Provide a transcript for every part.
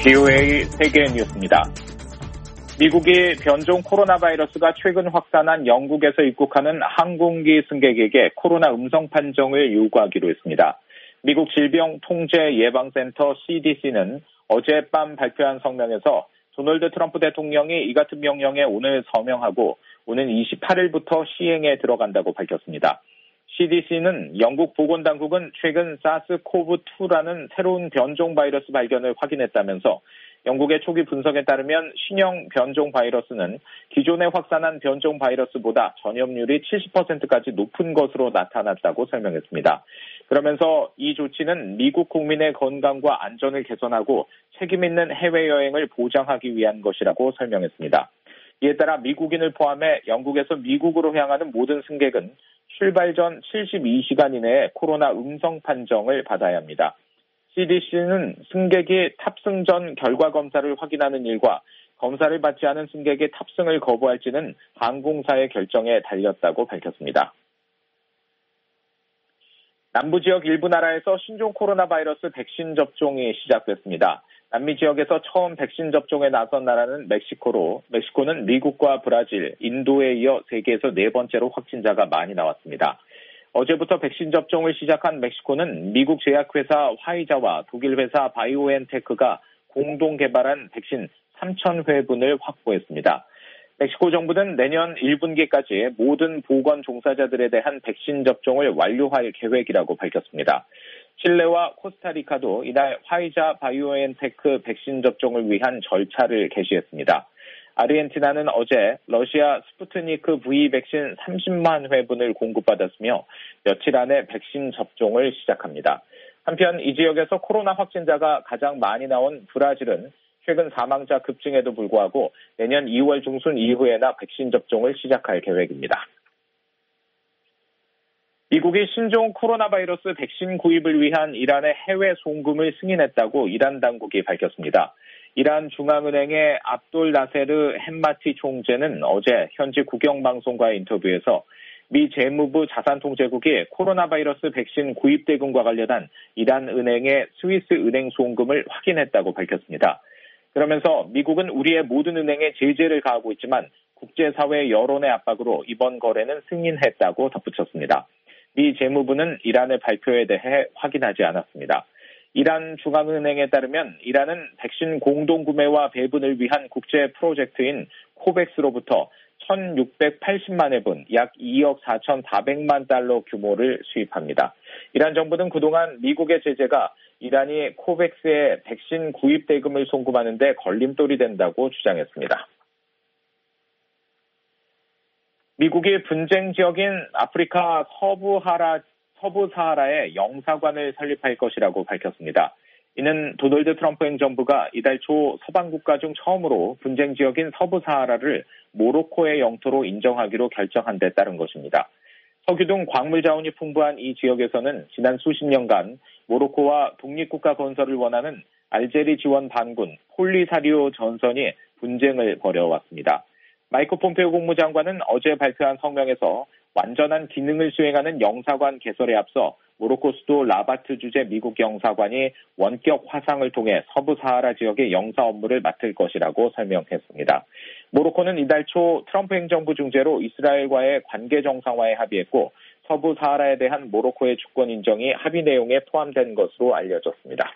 VOA 세계 뉴스입니다. 미국이 변종 코로나 바이러스가 최근 확산한 영국에서 입국하는 항공기 승객에게 코로나 음성 판정을 요구하기로 했습니다. 미국 질병통제예방센터 CDC는 어젯밤 발표한 성명에서 도널드 트럼프 대통령이 이 같은 명령에 오늘 서명하고 오는 28일부터 시행에 들어간다고 밝혔습니다. CDC는 영국 보건당국은 최근 사스코브2라는 새로운 변종 바이러스 발견을 확인했다면서 영국의 초기 분석에 따르면 신형 변종 바이러스는 기존에 확산한 변종 바이러스보다 전염률이 70%까지 높은 것으로 나타났다고 설명했습니다. 그러면서 이 조치는 미국 국민의 건강과 안전을 개선하고 책임 있는 해외여행을 보장하기 위한 것이라고 설명했습니다. 이에 따라 미국인을 포함해 영국에서 미국으로 향하는 모든 승객은 출발 전 72시간 이내에 코로나 음성 판정을 받아야 합니다. CDC는 승객이 탑승 전 결과 검사를 확인하는 일과 검사를 받지 않은 승객의 탑승을 거부할지는 항공사의 결정에 달렸다고 밝혔습니다. 남부 지역 일부 나라에서 신종 코로나 바이러스 백신 접종이 시작됐습니다. 남미 지역에서 처음 백신 접종에 나선 나라는 멕시코로, 멕시코는 미국과 브라질, 인도에 이어 세계에서 네 번째로 확진자가 많이 나왔습니다. 어제부터 백신 접종을 시작한 멕시코는 미국 제약회사 화이자와 독일 회사 바이오엔테크가 공동 개발한 백신 3,000회분을 확보했습니다. 멕시코 정부는 내년 1분기까지 모든 보건 종사자들에 대한 백신 접종을 완료할 계획이라고 밝혔습니다. 칠레와 코스타리카도 이날 화이자 바이오엔테크 백신 접종을 위한 절차를 개시했습니다. 아르헨티나는 어제 러시아 스푸트니크 V 백신 30만 회분을 공급받았으며 며칠 안에 백신 접종을 시작합니다. 한편 이 지역에서 코로나 확진자가 가장 많이 나온 브라질은 최근 사망자 급증에도 불구하고 내년 2월 중순 이후에나 백신 접종을 시작할 계획입니다. 미국이 신종 코로나 바이러스 백신 구입을 위한 이란의 해외 송금을 승인했다고 이란 당국이 밝혔습니다. 이란 중앙은행의 압돌 나세르 햄마티 총재는 어제 현지 국영방송과의 인터뷰에서 미 재무부 자산통제국이 코로나 바이러스 백신 구입 대금과 관련한 이란 은행의 스위스 은행 송금을 확인했다고 밝혔습니다. 그러면서 미국은 우리의 모든 은행에 제재를 가하고 있지만 국제사회 여론의 압박으로 이번 거래는 승인했다고 덧붙였습니다. 미 재무부는 이란의 발표에 대해 확인하지 않았습니다. 이란 중앙은행에 따르면 이란은 백신 공동구매와 배분을 위한 국제 프로젝트인 코백스로부터 1,680만 회분, 약 2억 4,400만 달러 규모를 수입합니다. 이란 정부는 그동안 미국의 제재가 이란이 코백스에 백신 구입 대금을 송금하는 데 걸림돌이 된다고 주장했습니다. 미국이 분쟁 지역인 아프리카 서부사하라에 영사관을 설립할 것이라고 밝혔습니다. 이는 도널드 트럼프 행정부가 이달 초 서방 국가 중 처음으로 분쟁 지역인 서부사하라를 모로코의 영토로 인정하기로 결정한 데 따른 것입니다. 석유 등 광물 자원이 풍부한 이 지역에서는 지난 수십 년간 모로코와 독립국가 건설을 원하는 알제리 지원 반군 폴리사리오 전선이 분쟁을 벌여왔습니다. 마이크 폼페오 국무장관은 어제 발표한 성명에서 완전한 기능을 수행하는 영사관 개설에 앞서 모로코 수도 라바트 주재 미국 영사관이 원격 화상을 통해 서부사하라 지역의 영사 업무를 맡을 것이라고 설명했습니다. 모로코는 이달 초 트럼프 행정부 중재로 이스라엘과의 관계 정상화에 합의했고 서부사하라에 대한 모로코의 주권 인정이 합의 내용에 포함된 것으로 알려졌습니다.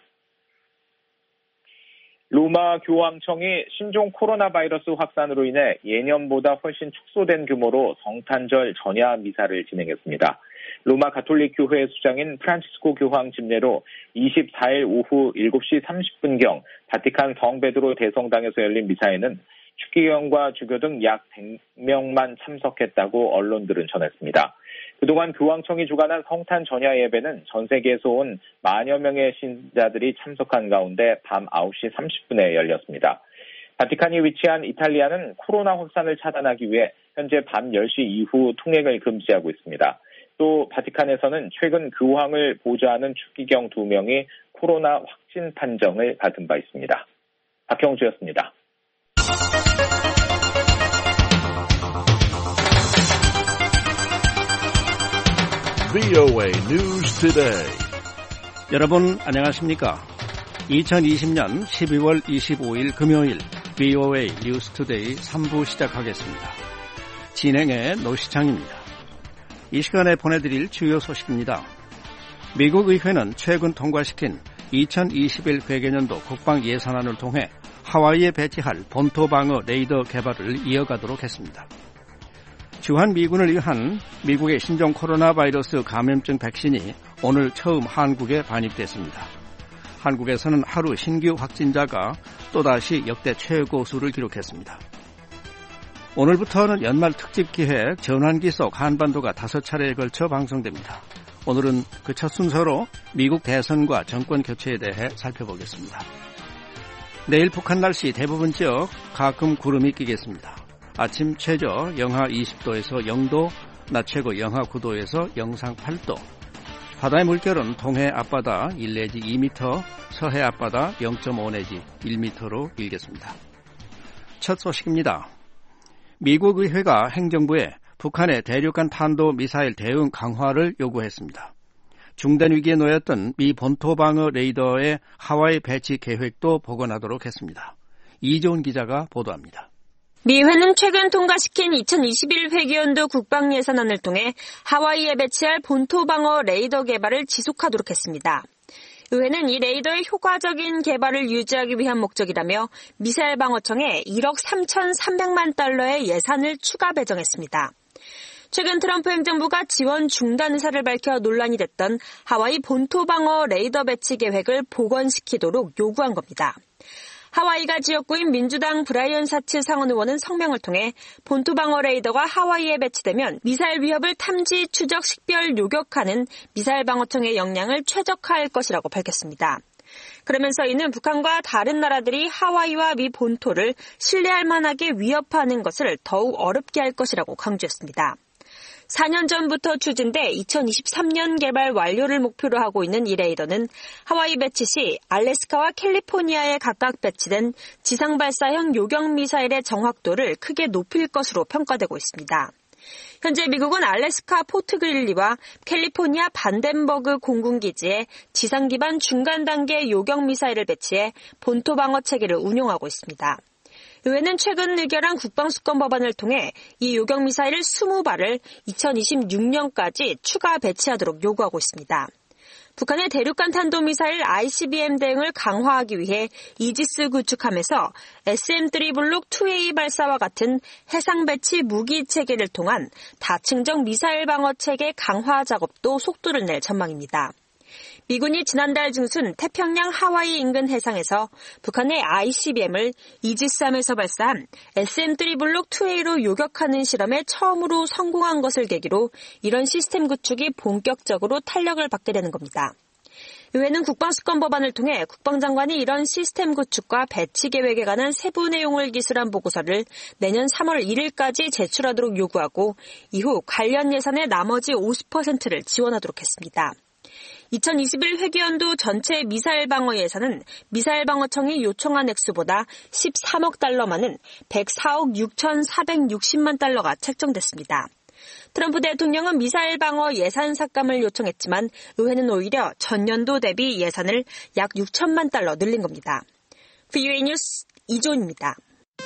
로마 교황청이 신종 코로나 바이러스 확산으로 인해 예년보다 훨씬 축소된 규모로 성탄절 전야 미사를 진행했습니다. 로마 가톨릭 교회 수장인 프란치스코 교황 집례로 24일 오후 7시 30분경 바티칸 성베드로 대성당에서 열린 미사에는 축기경과 주교 등 약 100명만 참석했다고 언론들은 전했습니다. 그동안 교황청이 주관한 성탄 전야 예배는 전 세계에서 온 만여 명의 신자들이 참석한 가운데 밤 9시 30분에 열렸습니다. 바티칸이 위치한 이탈리아는 코로나 확산을 차단하기 위해 현재 밤 10시 이후 통행을 금지하고 있습니다. 또 바티칸에서는 최근 교황을 보좌하는 축기경 2명이 코로나 확진 판정을 받은 바 있습니다. 박형주였습니다. VOA News Today. 여러분 안녕하십니까? 2020년 12월 25일 금요일 VOA 뉴스투데이 3부 시작하겠습니다. 진행의 노시창입니다. 이 시간에 보내드릴 주요 소식입니다. 미국 의회는 최근 통과시킨 2021 회계년도 국방 예산안을 통해 하와이에 배치할 본토방어 레이더 개발을 이어가도록 했습니다. 주한 미군을 위한 미국의 신종 코로나 바이러스 감염증 백신이 오늘 처음 한국에 반입됐습니다. 한국에서는 하루 신규 확진자가 또다시 역대 최고 수를 기록했습니다. 오늘부터는 연말 특집 기획 전환기 속 한반도가 5차례에 걸쳐 방송됩니다. 오늘은 그 첫 순서로 미국 대선과 정권 교체에 대해 살펴보겠습니다. 내일 북한 날씨 대부분 지역 가끔 구름이 끼겠습니다. 아침 최저 영하 20도에서 0도, 낮 최고 영하 9도에서 영상 8도. 바다의 물결은 동해 앞바다 1 내지 2m, 서해 앞바다 0.5 내지 1m로 일겠습니다. 첫 소식입니다. 미국 의회가 행정부에 북한의 대륙간 탄도 미사일 대응 강화를 요구했습니다. 중단 위기에 놓였던 미 본토방어 레이더의 하와이 배치 계획도 복원하도록 했습니다. 이재훈 기자가 보도합니다. 미 의회는 최근 통과시킨 2021 회계연도 국방 예산안을 통해 하와이에 배치할 본토방어 레이더 개발을 지속하도록 했습니다. 의회는 이 레이더의 효과적인 개발을 유지하기 위한 목적이라며 미사일 방어청에 1억 3,300만 달러의 예산을 추가 배정했습니다. 최근 트럼프 행정부가 지원 중단 의사를 밝혀 논란이 됐던 하와이 본토방어 레이더 배치 계획을 복원시키도록 요구한 겁니다. 하와이가 지역구인 민주당 브라이언 사츠 상원 의원은 성명을 통해 본토방어 레이더가 하와이에 배치되면 미사일 위협을 탐지, 추적, 식별, 요격하는 미사일 방어청의 역량을 최적화할 것이라고 밝혔습니다. 그러면서 이는 북한과 다른 나라들이 하와이와 미 본토를 신뢰할 만하게 위협하는 것을 더욱 어렵게 할 것이라고 강조했습니다. 4년 전부터 추진돼 2023년 개발 완료를 목표로 하고 있는 이 레이더는 하와이 배치 시 알래스카와 캘리포니아에 각각 배치된 지상 발사형 요격 미사일의 정확도를 크게 높일 것으로 평가되고 있습니다. 현재 미국은 알래스카 포트 그릴리와 캘리포니아 반덴버그 공군기지에 지상 기반 중간 단계 요격 미사일을 배치해 본토 방어 체계를 운용하고 있습니다. 의회는 최근 의결한 국방수권 법안을 통해 이 요격 미사일을 20발을 2026년까지 추가 배치하도록 요구하고 있습니다. 북한의 대륙간 탄도미사일 ICBM 대응을 강화하기 위해 이지스 구축함에서 SM-3 블록 2A 발사와 같은 해상 배치 무기 체계를 통한 다층적 미사일 방어 체계 강화 작업도 속도를 낼 전망입니다. 미군이 지난달 중순 태평양 하와이 인근 해상에서 북한의 ICBM을 이지스함에서 발사한 SM-3 블록 2A로 요격하는 실험에 처음으로 성공한 것을 계기로 이런 시스템 구축이 본격적으로 탄력을 받게 되는 겁니다. 의회는 국방수권 법안을 통해 국방장관이 이런 시스템 구축과 배치 계획에 관한 세부 내용을 기술한 보고서를 내년 3월 1일까지 제출하도록 요구하고 이후 관련 예산의 나머지 50%를 지원하도록 했습니다. 2021 회계연도 전체 미사일 방어 예산은 미사일 방어청이 요청한 액수보다 13억 달러 많은 104억 6,460만 달러가 책정됐습니다. 트럼프 대통령은 미사일 방어 예산 삭감을 요청했지만 의회는 오히려 전년도 대비 예산을 약 6천만 달러 늘린 겁니다. VOA 뉴스 이조입니다.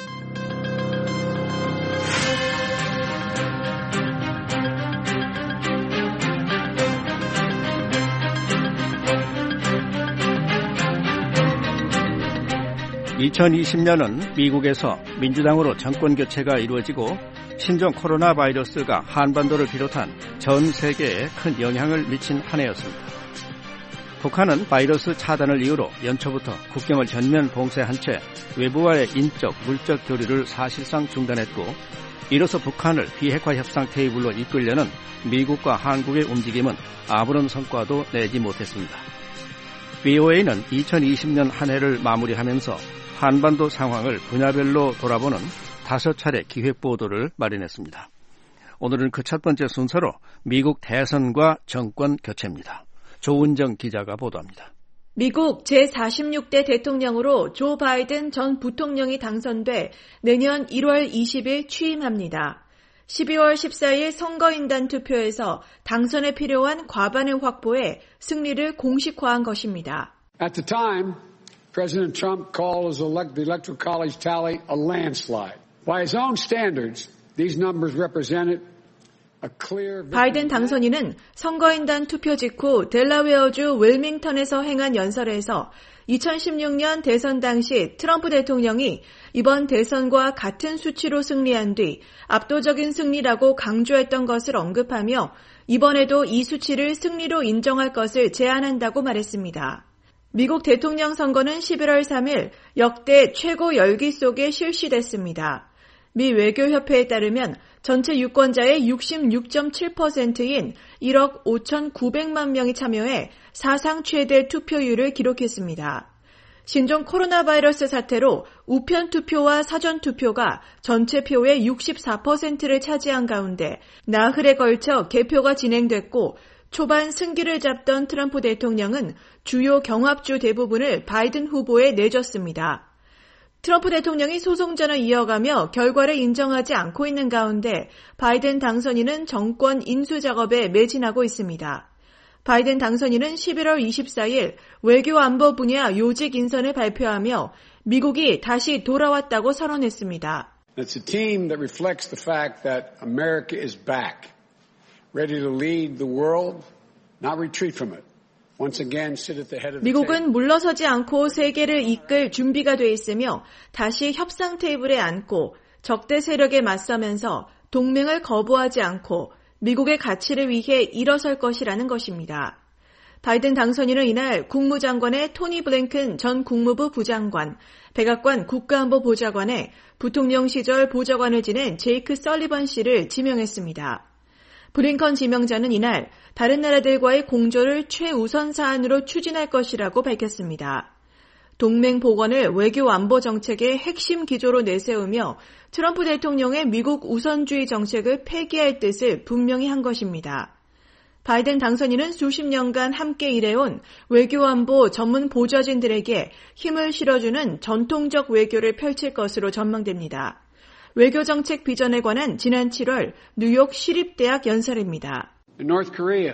(2020년은) 미국에서 민주당으로 정권 교체가 이루어지고 신종 코로나 바이러스가 한반도를 비롯한 전 세계에 큰 영향을 미친 한 해였습니다. 북한은 바이러스 차단을 이유로 연초부터 국경을 전면 봉쇄한 채 외부와의 인적, 물적 교류를 사실상 중단했고 이로써 북한을 비핵화 협상 테이블로 이끌려는 미국과 한국의 움직임은 아무런 성과도 내지 못했습니다. VOA는 2020년 한 해를 마무리하면서 한반도 상황을 분야별로 돌아보는 5차례 기획보도를 마련했습니다. 오늘은 그 첫 번째 순서로 미국 대선과 정권 교체입니다. 조은정 기자가 보도합니다. 미국 제46대 대통령으로 조 바이든 전 부통령이 당선돼 내년 1월 20일 취임합니다. 12월 14일 선거인단 투표에서 당선에 필요한 과반을 확보해 승리를 공식화한 것입니다. At the time, President Trump called the Electoral College tally a landslide. By his own standards, these numbers represented 바이든 당선인은 선거인단 투표 직후 델라웨어주 윌밍턴에서 행한 연설에서 2016년 대선 당시 트럼프 대통령이 이번 대선과 같은 수치로 승리한 뒤 압도적인 승리라고 강조했던 것을 언급하며 이번에도 이 수치를 승리로 인정할 것을 제안한다고 말했습니다. 미국 대통령 선거는 11월 3일 역대 최고 열기 속에 실시됐습니다. 미 외교협회에 따르면 전체 유권자의 66.7%인 1억 5,900만 명이 참여해 사상 최대 투표율을 기록했습니다. 신종 코로나 바이러스 사태로 우편 투표와 사전 투표가 전체 표의 64%를 차지한 가운데 나흘에 걸쳐 개표가 진행됐고 초반 승기를 잡던 트럼프 대통령은 주요 경합주 대부분을 바이든 후보에 내줬습니다. 트럼프 대통령이 소송전을 이어가며 결과를 인정하지 않고 있는 가운데 바이든 당선인은 정권 인수 작업에 매진하고 있습니다. 바이든 당선인은 11월 24일 외교안보 분야 요직 인선을 발표하며 미국이 다시 돌아왔다고 선언했습니다. It's a team that reflects the fact that America is back, ready to lead the world, not retreat from it. 미국은 물러서지 않고 세계를 이끌 준비가 돼 있으며 다시 협상 테이블에 앉고 적대 세력에 맞서면서 동맹을 거부하지 않고 미국의 가치를 위해 일어설 것이라는 것입니다. 바이든 당선인은 이날 국무장관의 토니 블링컨 전 국무부 부장관, 백악관 국가안보보좌관에 부통령 시절 보좌관을 지낸 제이크 설리번 씨를 지명했습니다. 블링컨 지명자는 이날 다른 나라들과의 공조를 최우선 사안으로 추진할 것이라고 밝혔습니다. 동맹 복원을 외교 안보 정책의 핵심 기조로 내세우며 트럼프 대통령의 미국 우선주의 정책을 폐기할 뜻을 분명히 한 것입니다. 바이든 당선인은 수십 년간 함께 일해온 외교 안보 전문 보좌진들에게 힘을 실어주는 전통적 외교를 펼칠 것으로 전망됩니다. 외교정책 비전에 관한 지난 7월 뉴욕 시립대학 연설입니다. In North Korea,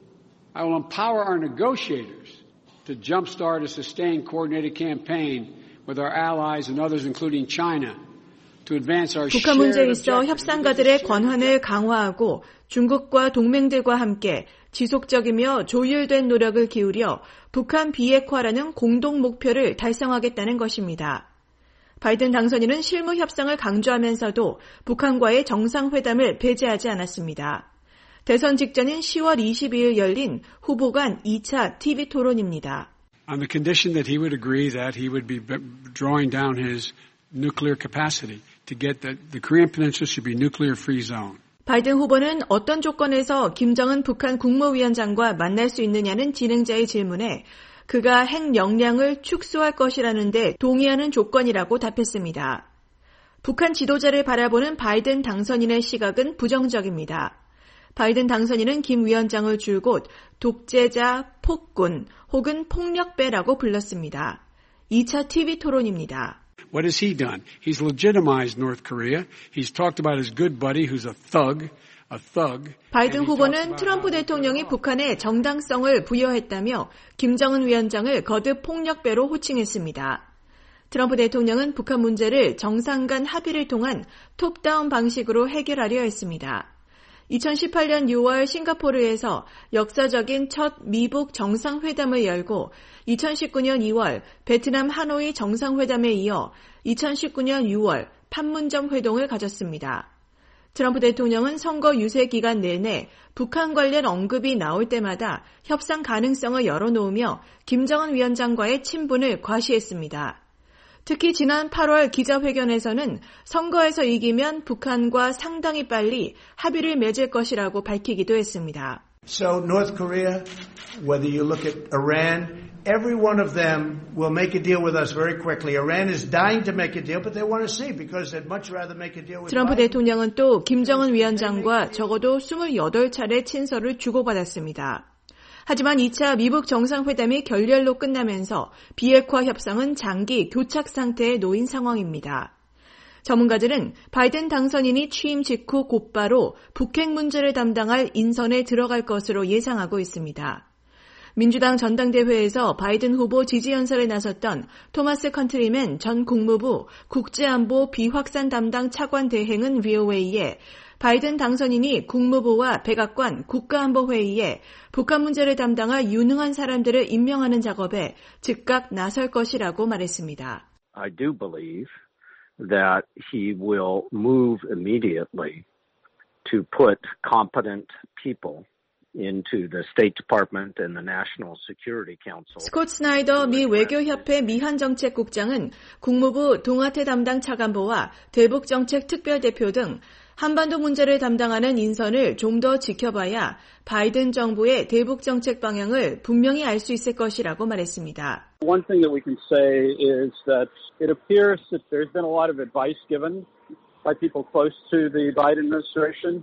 I will empower our negotiators to jumpstart a sustained coordinated campaign with our allies and others including China to advance our 북한 문제에 있어 협상가들의 권한을 강화하고 중국과 동맹들과 함께 지속적이며 조율된 노력을 기울여 북한 비핵화라는 공동 목표를 달성하겠다는 것입니다. 바이든 당선인은 실무 협상을 강조하면서도 북한과의 정상회담을 배제하지 않았습니다. 대선 직전인 10월 22일 열린 후보 간 2차 TV 토론입니다. On the condition that he would agree that he would be drawing down his nuclear capacity to get the Korean Peninsula should be nuclear-free zone. 바이든 후보는 어떤 조건에서 김정은 북한 국무위원장과 만날 수 있느냐는 진행자의 질문에 그가 핵 역량을 축소할 것이라는 데 동의하는 조건이라고 답했습니다. 북한 지도자를 바라보는 바이든 당선인의 시각은 부정적입니다. 바이든 당선인은 김 위원장을 줄곧 독재자, 폭군 혹은 폭력배라고 불렀습니다. 2차 TV 토론입니다. What has he done? He's legitimized North Korea. He's talked about his good buddy who's a thug. 바이든 후보는 트럼프 대통령이 북한에 정당성을 부여했다며 김정은 위원장을 거듭 폭력배로 호칭했습니다. 트럼프 대통령은 북한 문제를 정상 간 합의를 통한 톱다운 방식으로 해결하려 했습니다. 2018년 6월 싱가포르에서 역사적인 첫 미북 정상회담을 열고 2019년 2월 베트남 하노이 정상회담에 이어 2019년 6월 판문점 회동을 가졌습니다. 트럼프 대통령은 선거 유세 기간 내내 북한 관련 언급이 나올 때마다 협상 가능성을 열어놓으며 김정은 위원장과의 친분을 과시했습니다. 특히 지난 8월 기자회견에서는 선거에서 이기면 북한과 상당히 빨리 합의를 맺을 것이라고 밝히기도 했습니다. So North Korea, whether you look at Iran, every one of them will make a deal with us very quickly. Iran is dying to make a deal, but they want to see because they'd much rather make a deal with 트럼프 대통령은 또 김정은 위원장과 적어도 28차례 친서를 주고받았습니다. 하지만 2차 미북 정상회담이 결렬로 끝나면서 비핵화 협상은 장기 교착 상태에 놓인 상황입니다. 전문가들은 바이든 당선인이 취임 직후 곧바로 북핵 문제를 담당할 인선에 들어갈 것으로 예상하고 있습니다. 민주당 전당대회에서 바이든 후보 지지 연설에 나섰던 토마스 컨트리맨 전 국무부 국제안보 비확산 담당 차관 대행은 VOA에 바이든 당선인이 국무부와 백악관 국가안보회의에 북한 문제를 담당할 유능한 사람들을 임명하는 작업에 즉각 나설 것이라고 말했습니다. I do believe that he will move immediately to put competent people into the State Department and the National Security Council. 스콧 스나이더 미 외교협회 미한정책국장은 국무부 동아태 담당 차관보와 대북정책 특별대표 등 한반도 문제를 담당하는 인선을 좀 더 지켜봐야 바이든 정부의 대북정책 방향을 분명히 알 수 있을 것이라고 말했습니다. One thing that we can say is that it appears that there's been a lot of advice given by people close to the Biden administration.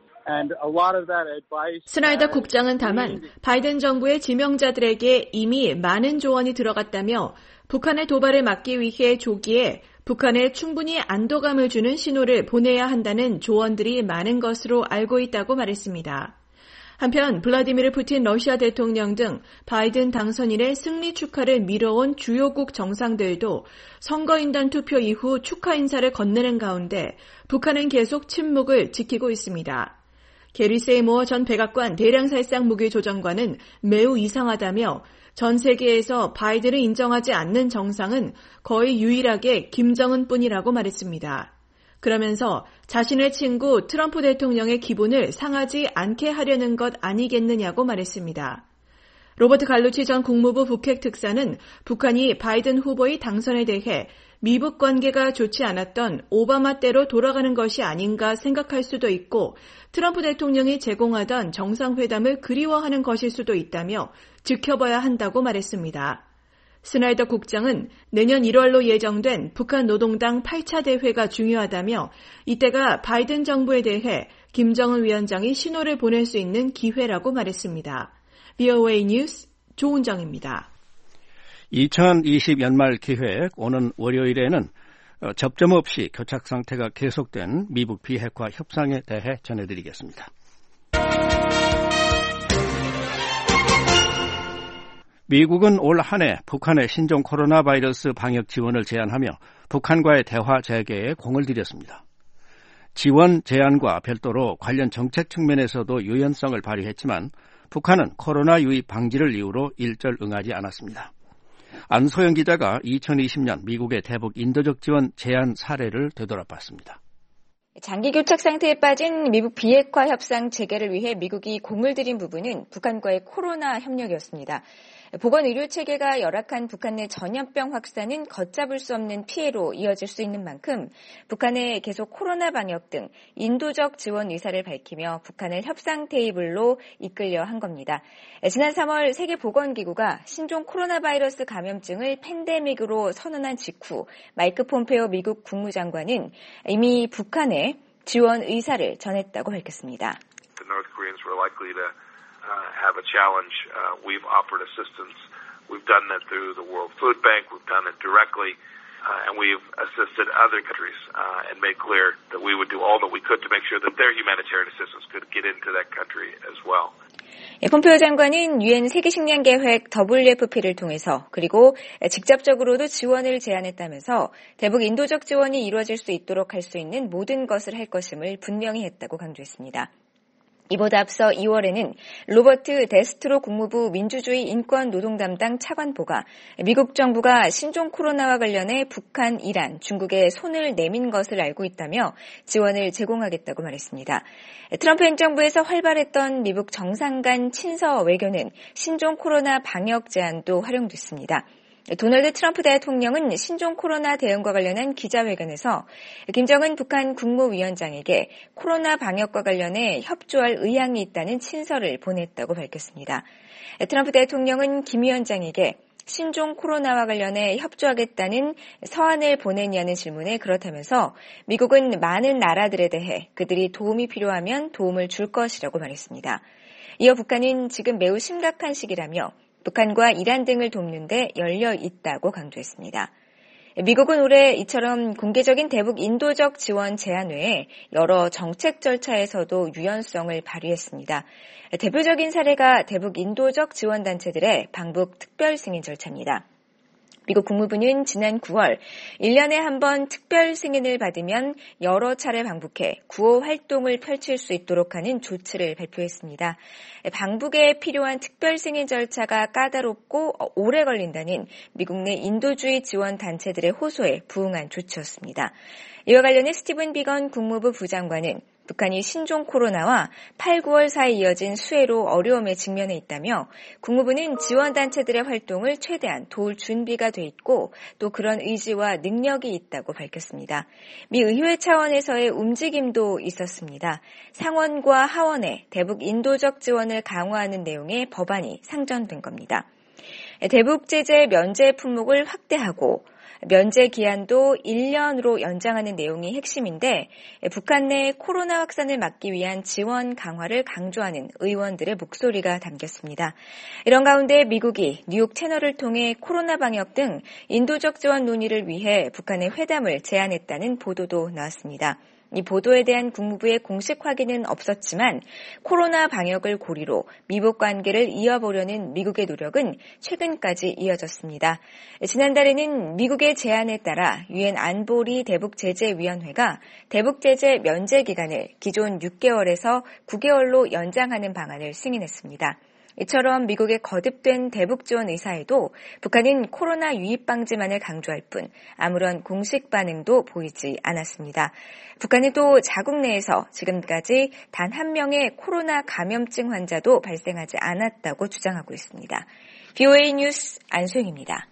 스나이더 국장은 다만 바이든 정부의 지명자들에게 이미 많은 조언이 들어갔다며 북한의 도발을 막기 위해 조기에 북한에 충분히 안도감을 주는 신호를 보내야 한다는 조언들이 많은 것으로 알고 있다고 말했습니다. 한편 블라디미르 푸틴 러시아 대통령 등 바이든 당선인의 승리 축하를 미뤄온 주요국 정상들도 선거인단 투표 이후 축하 인사를 건네는 가운데 북한은 계속 침묵을 지키고 있습니다. 게리 세이모어 전 백악관 대량살상 무기조정관은 매우 이상하다며 전 세계에서 바이든을 인정하지 않는 정상은 거의 유일하게 김정은뿐이라고 말했습니다. 그러면서 자신의 친구 트럼프 대통령의 기분을 상하지 않게 하려는 것 아니겠느냐고 말했습니다. 로버트 갈루치 전 국무부 북핵 특사는 북한이 바이든 후보의 당선에 대해 미북 관계가 좋지 않았던 오바마 때로 돌아가는 것이 아닌가 생각할 수도 있고 트럼프 대통령이 제공하던 정상회담을 그리워하는 것일 수도 있다며 지켜봐야 한다고 말했습니다. 스나이더 국장은 내년 1월로 예정된 북한 노동당 8차 대회가 중요하다며 이때가 바이든 정부에 대해 김정은 위원장이 신호를 보낼 수 있는 기회라고 말했습니다. VOA 뉴스 조은정입니다. 2020 연말 기획 오는 월요일에는 접점 없이 교착 상태가 계속된 미북 비핵화 협상에 대해 전해드리겠습니다. 미국은 올 한 해 북한의 신종 코로나 바이러스 방역 지원을 제안하며 북한과의 대화 재개에 공을 들였습니다. 지원 제안과 별도로 관련 정책 측면에서도 유연성을 발휘했지만 북한은 코로나 유입 방지를 이유로 일절 응하지 않았습니다. 안소영 기자가 2020년 미국의 대북 인도적 지원 제안 사례를 되돌아봤습니다. 장기 교착 상태에 빠진 미북 비핵화 협상 재개를 위해 미국이 공을 들인 부분은 북한과의 코로나 협력이었습니다. 보건의료 체계가 열악한 북한 내 전염병 확산은 걷잡을 수 없는 피해로 이어질 수 있는 만큼 북한에 계속 코로나 방역 등 인도적 지원 의사를 밝히며 북한을 협상 테이블로 이끌려 한 겁니다. 지난 3월 세계보건기구가 신종 코로나 바이러스 감염증을 팬데믹으로 선언한 직후 마이크 폼페오 미국 국무장관은 이미 북한에 지원 의사를 전했다고 밝혔습니다. have a challenge. We've offered assistance. We've done that through the World Food Bank. We've done it directly. And we've assisted other countries and made clear that we would do all that we could to make sure that their humanitarian assistance could get into that country as well. 폼페오 장관은 유엔 세계식량계획 WFP를 통해서 그리고 직접적으로도 지원을 제안했다면서 대북 인도적 지원이 이루어질 수 있도록 할 수 있는 모든 것을 할 것임을 분명히 했다고 강조했습니다. 이보다 앞서 2월에는 로버트 데스트로 국무부 민주주의 인권 노동 담당 차관보가 미국 정부가 신종 코로나와 관련해 북한, 이란, 중국에 손을 내민 것을 알고 있다며 지원을 제공하겠다고 말했습니다. 트럼프 행정부에서 활발했던 미국 정상 간 친서 외교는 신종 코로나 방역 제안도 활용됐습니다. 도널드 트럼프 대통령은 신종 코로나 대응과 관련한 기자회견에서 김정은 북한 국무위원장에게 코로나 방역과 관련해 협조할 의향이 있다는 친서를 보냈다고 밝혔습니다. 트럼프 대통령은 김 위원장에게 신종 코로나와 관련해 협조하겠다는 서한을 보냈냐는 질문에 그렇다면서 미국은 많은 나라들에 대해 그들이 도움이 필요하면 도움을 줄 것이라고 말했습니다. 이어 북한은 지금 매우 심각한 시기라며 북한과 이란 등을 돕는 데 열려 있다고 강조했습니다. 미국은 올해 이처럼 공개적인 대북 인도적 지원 제안 외에 여러 정책 절차에서도 유연성을 발휘했습니다. 대표적인 사례가 대북 인도적 지원 단체들의 방북 특별 승인 절차입니다. 미국 국무부는 지난 9월 1년에 한 번 특별 승인을 받으면 여러 차례 방북해 구호 활동을 펼칠 수 있도록 하는 조치를 발표했습니다. 방북에 필요한 특별 승인 절차가 까다롭고 오래 걸린다는 미국 내 인도주의 지원 단체들의 호소에 부응한 조치였습니다. 이와 관련해 스티븐 비건 국무부 부장관은 북한이 신종 코로나와 8, 9월 사이 이어진 수해로 어려움에 직면해 있다며 국무부는 지원단체들의 활동을 최대한 도울 준비가 돼 있고 또 그런 의지와 능력이 있다고 밝혔습니다. 미 의회 차원에서의 움직임도 있었습니다. 상원과 하원에 대북 인도적 지원을 강화하는 내용의 법안이 상정된 겁니다. 대북 제재 면제 품목을 확대하고 면제 기한도 1년으로 연장하는 내용이 핵심인데 북한 내 코로나 확산을 막기 위한 지원 강화를 강조하는 의원들의 목소리가 담겼습니다. 이런 가운데 미국이 뉴욕 채널을 통해 코로나 방역 등 인도적 지원 논의를 위해 북한에 회담을 제안했다는 보도도 나왔습니다. 이 보도에 대한 국무부의 공식 확인은 없었지만 코로나 방역을 고리로 미북 관계를 이어보려는 미국의 노력은 최근까지 이어졌습니다. 지난달에는 미국의 제안에 따라 유엔 안보리 대북제재위원회가 대북제재 면제 기간을 기존 6개월에서 9개월로 연장하는 방안을 승인했습니다. 이처럼 미국의 거듭된 대북 지원 의사에도 북한은 코로나 유입 방지만을 강조할 뿐 아무런 공식 반응도 보이지 않았습니다. 북한은 또 자국 내에서 지금까지 단 한 명의 코로나 감염증 환자도 발생하지 않았다고 주장하고 있습니다. VOA 뉴스 안소영입니다.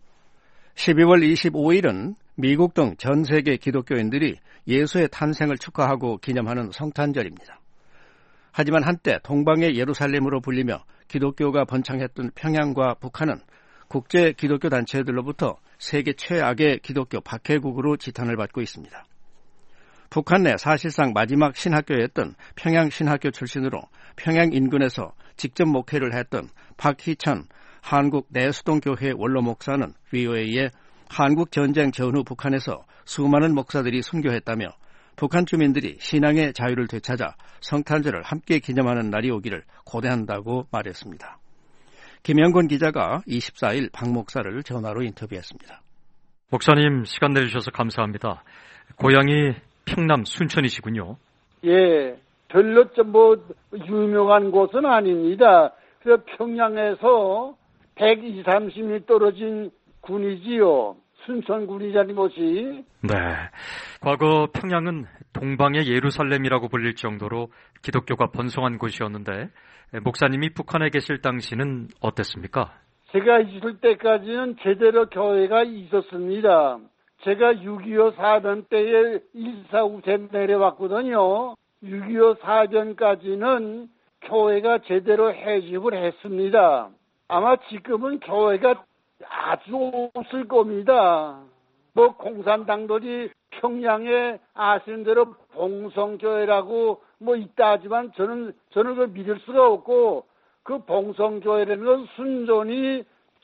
12월 25일은 미국 등 전 세계 기독교인들이 예수의 탄생을 축하하고 기념하는 성탄절입니다. 하지만 한때 동방의 예루살렘으로 불리며 기독교가 번창했던 평양과 북한은 국제 기독교 단체들로부터 세계 최악의 기독교 박해국으로 지탄을 받고 있습니다. 북한 내 사실상 마지막 신학교였던 평양신학교 출신으로 평양 인근에서 직접 목회를 했던 박희천 한국 내수동교회 원로 목사는 VOA에 한국 전쟁 전후 북한에서 수많은 목사들이 순교했다며 북한 주민들이 신앙의 자유를 되찾아 성탄절을 함께 기념하는 날이 오기를 고대한다고 말했습니다. 김영곤 기자가 24일 박 목사를 전화로 인터뷰했습니다. 목사님 시간 내주셔서 감사합니다. 고향이 평남 순천이시군요. 예, 별로 유명한 곳은 아닙니다. 그래서 평양에서 120, 30리 떨어진 군이지요. 순천군이라는 곳이. 네. 과거 평양은 동방의 예루살렘이라고 불릴 정도로 기독교가 번성한 곳이었는데 목사님이 북한에 계실 당시는 어땠습니까? 제가 있을 때까지는 제대로 교회가 있었습니다. 제가 6.25 사변 때에 149세 내려왔거든요. 6.25 사변까지는 교회가 제대로 해집을 했습니다. 아마 지금은 교회가 아주 없을 겁니다. 공산당들이 평양에 아시는 대로 봉성교회라고 있다 하지만 저는 그걸 믿을 수가 없고 그 봉성교회라는 건 순전히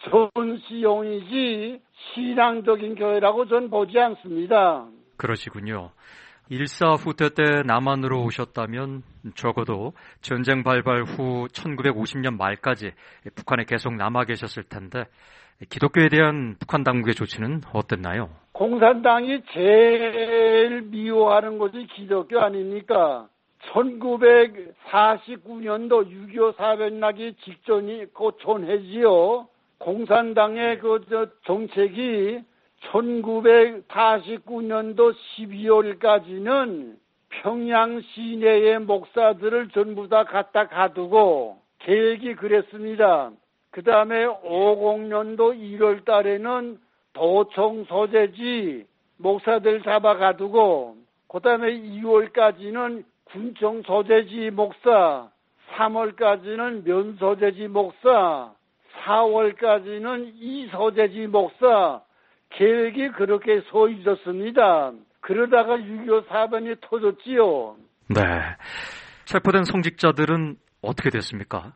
전시용이지 신앙적인 교회라고 전 보지 않습니다. 그러시군요. 1.4 후퇴 때 남한으로 오셨다면 적어도 전쟁 발발 후 1950년 말까지 북한에 계속 남아 계셨을 텐데 기독교에 대한 북한 당국의 조치는 어땠나요? 공산당이 제일 미워하는 것이 기독교 아닙니까? 1949년도 6.25 사변 나기 직전이 전해지요. 공산당의 정책이 1949년도 12월까지는 평양 시내의 목사들을 전부 다 갖다 가두고 계획이 그랬습니다. 그 다음에 50년도 1월 달에는 도청 소재지 목사들 잡아가두고 그 다음에 2월까지는 군청 소재지 목사, 3월까지는 면 소재지 목사, 4월까지는 이 소재지 목사 계획이 그렇게 서 있었습니다. 그러다가 6.25 사변이 터졌지요. 네. 체포된 성직자들은 어떻게 됐습니까?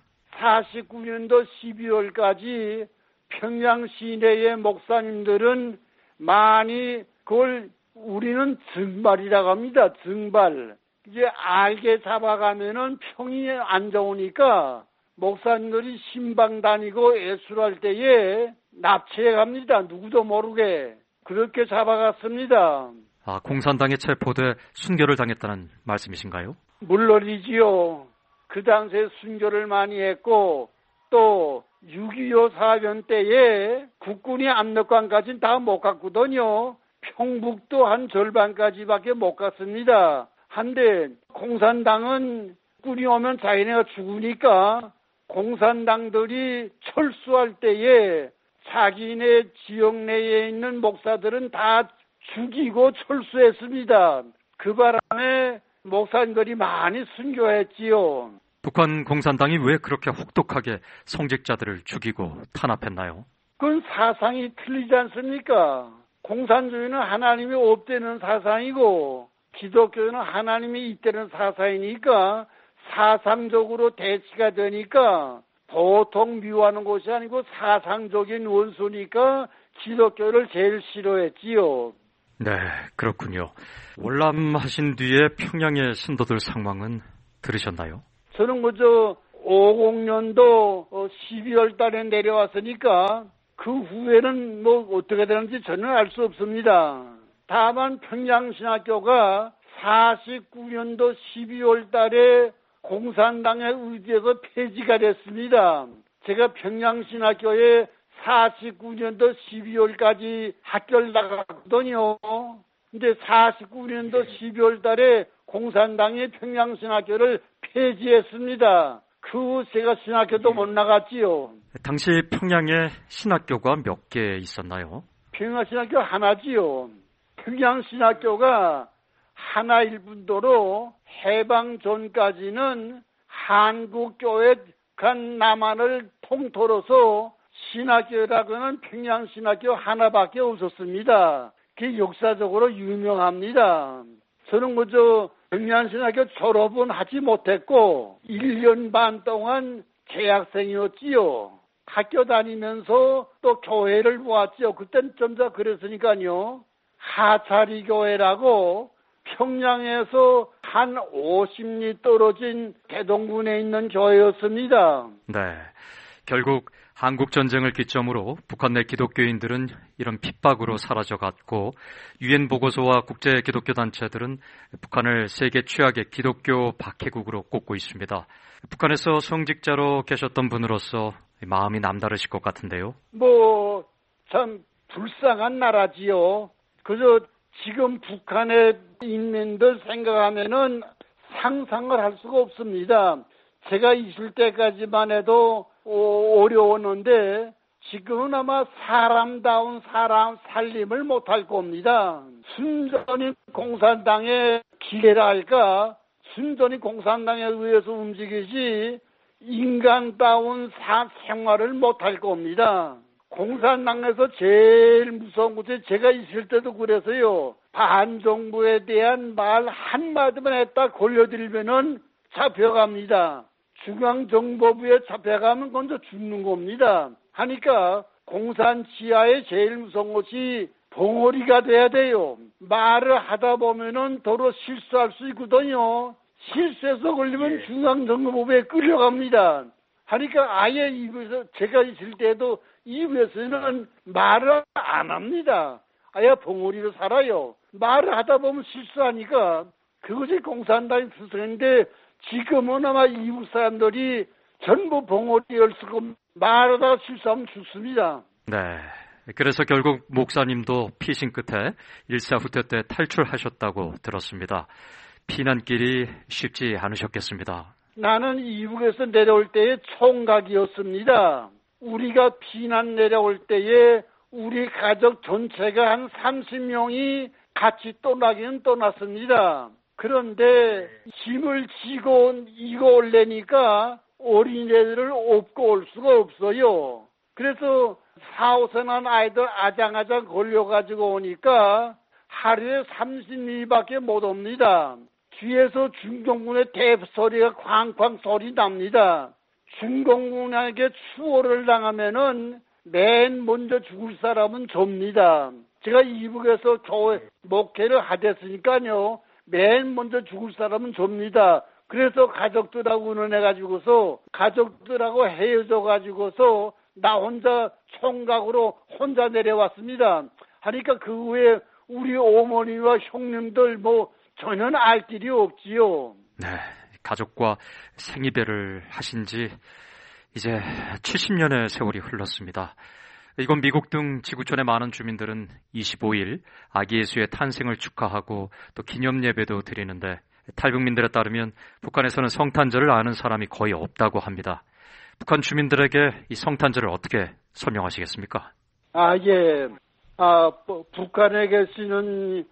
49년도 12월까지 평양 시내의 목사님들은 많이 그걸 우리는 증발이라고 합니다. 증발. 이제 알게 잡아가면은 평이 안 좋으니까 목사님들이 신방 다니고 애술할 때에 납치해 갑니다. 누구도 모르게. 그렇게 잡아갔습니다. 아, 공산당에 체포돼 순교를 당했다는 말씀이신가요? 물론이지요. 그 당시에 순교를 많이 했고 또 6.25 사변 때에 국군이 압력강까지는 다 못 갔거든요. 평북도 한 절반까지밖에 못 갔습니다. 한데 공산당은 군이 오면 자기네가 죽으니까 공산당들이 철수할 때에 자기네 지역 내에 있는 목사들은 다 죽이고 철수했습니다. 그 바람에 목사님들이 많이 순교했지요. 북한 공산당이 왜 그렇게 혹독하게 성직자들을 죽이고 탄압했나요? 그건 사상이 틀리지 않습니까? 공산주의는 하나님이 없다는 사상이고 기독교는 하나님이 있다는 사상이니까 사상적으로 대치가 되니까 보통 미워하는 것이 아니고 사상적인 원수니까 기독교를 제일 싫어했지요. 네, 그렇군요. 월남하신 뒤에 평양의 신도들 상황은 들으셨나요? 저는 50년도 12월 달에 내려왔으니까 그 후에는 어떻게 되는지 저는 알 수 없습니다. 다만 평양신학교가 49년도 12월 달에 공산당에 의지해서 폐지가 됐습니다. 제가 평양신학교에 49년도 12월까지 학교를 나갔거든요. 근데 49년도 12월 달에 공산당이 평양신학교를 폐지했습니다. 그 후 제가 신학교도 못 나갔지요. 당시 평양에 신학교가 몇 개 있었나요? 평양신학교 하나지요. 평양신학교가 하나일 뿐더러 해방 전까지는 한국교회 간 남한을 통틀어서 신학교라고는 평양신학교 하나밖에 없었습니다. 그게 역사적으로 유명합니다. 저는 평양신학교 졸업은 하지 못했고 1년 반 동안 재학생이었지요. 학교 다니면서 또 교회를 보았지요. 그땐 좀 더 그랬으니까요. 하차리 교회라고 평양에서 한 50리 떨어진 대동군에 있는 교회였습니다. 네, 결국 한국전쟁을 기점으로 북한 내 기독교인들은 이런 핍박으로 사라져갔고 유엔 보고서와 국제 기독교 단체들은 북한을 세계 최악의 기독교 박해국으로 꼽고 있습니다. 북한에서 성직자로 계셨던 분으로서 마음이 남다르실 것 같은데요. 참 불쌍한 나라지요. 그저 지금 북한에 있는들 생각하면은 상상을 할 수가 없습니다. 제가 있을 때까지만 해도 어려웠는데 지금은 아마 사람다운 사람 살림을 못할 겁니다. 순전히 공산당의 기회라 할까, 순전히 공산당에 의해서 움직이지 인간다운 생활을 못할 겁니다. 공산당에서 제일 무서운 것이 제가 있을 때도 그래서요. 반정부에 대한 말 한마디만 했다 걸려들면은 잡혀갑니다. 중앙정보부에 잡혀가면 먼저 죽는 겁니다. 하니까 공산 지하에 제일 무서운 것이 벙어리가 돼야 돼요. 말을 하다 보면은 도로 실수할 수 있거든요. 실수해서 걸리면 중앙정보부에 끌려갑니다. 하니까 아예 이곳에서 제가 있을 때도 이곳에서는 말을 안 합니다. 아예 벙어리로 살아요. 말을 하다 보면 실수하니까 그것이 공산당의 특성인데 지금은 아마 이북 사람들이 전부 벙어리를 쓰고 말하다가 실수하면 죽습니다. 네. 그래서 결국 목사님도 피신 끝에 일사후퇴 때 탈출하셨다고 들었습니다. 피난길이 쉽지 않으셨겠습니다. 나는 이북에서 내려올 때의 총각이었습니다. 우리가 피난 내려올 때에 우리 가족 전체가 한 30명이 같이 떠나기는 떠났습니다. 그런데 짐을 지고 이고 올래니까 어린애들을 업고 올 수가 없어요. 그래서 4~5세 난 아이들 아장아장 걸려가지고 오니까 하루에 30리밖에 못 옵니다. 뒤에서 중공군의 대소리가 쾅쾅 소리 납니다. 중공군에게 추월을 당하면은 맨 먼저 죽을 사람은 접니다. 제가 이북에서 교회 목회를 하댔으니까요. 맨 먼저 죽을 사람은 접니다. 그래서 가족들하고 의논해가지고서 가족들하고 헤어져가지고서 나 혼자 총각으로 혼자 내려왔습니다. 하니까 그 후에 우리 어머니와 형님들 전혀 알 길이 없지요. 네, 가족과 생이별을 하신 지 이제 70년의 세월이 흘렀습니다. 이곳 미국 등 지구촌의 많은 주민들은 25일 아기 예수의 탄생을 축하하고 또 기념 예배도 드리는데 탈북민들에 따르면 북한에서는 성탄절을 아는 사람이 거의 없다고 합니다. 북한 주민들에게 이 성탄절을 어떻게 설명하시겠습니까? 예. 북한에 계시는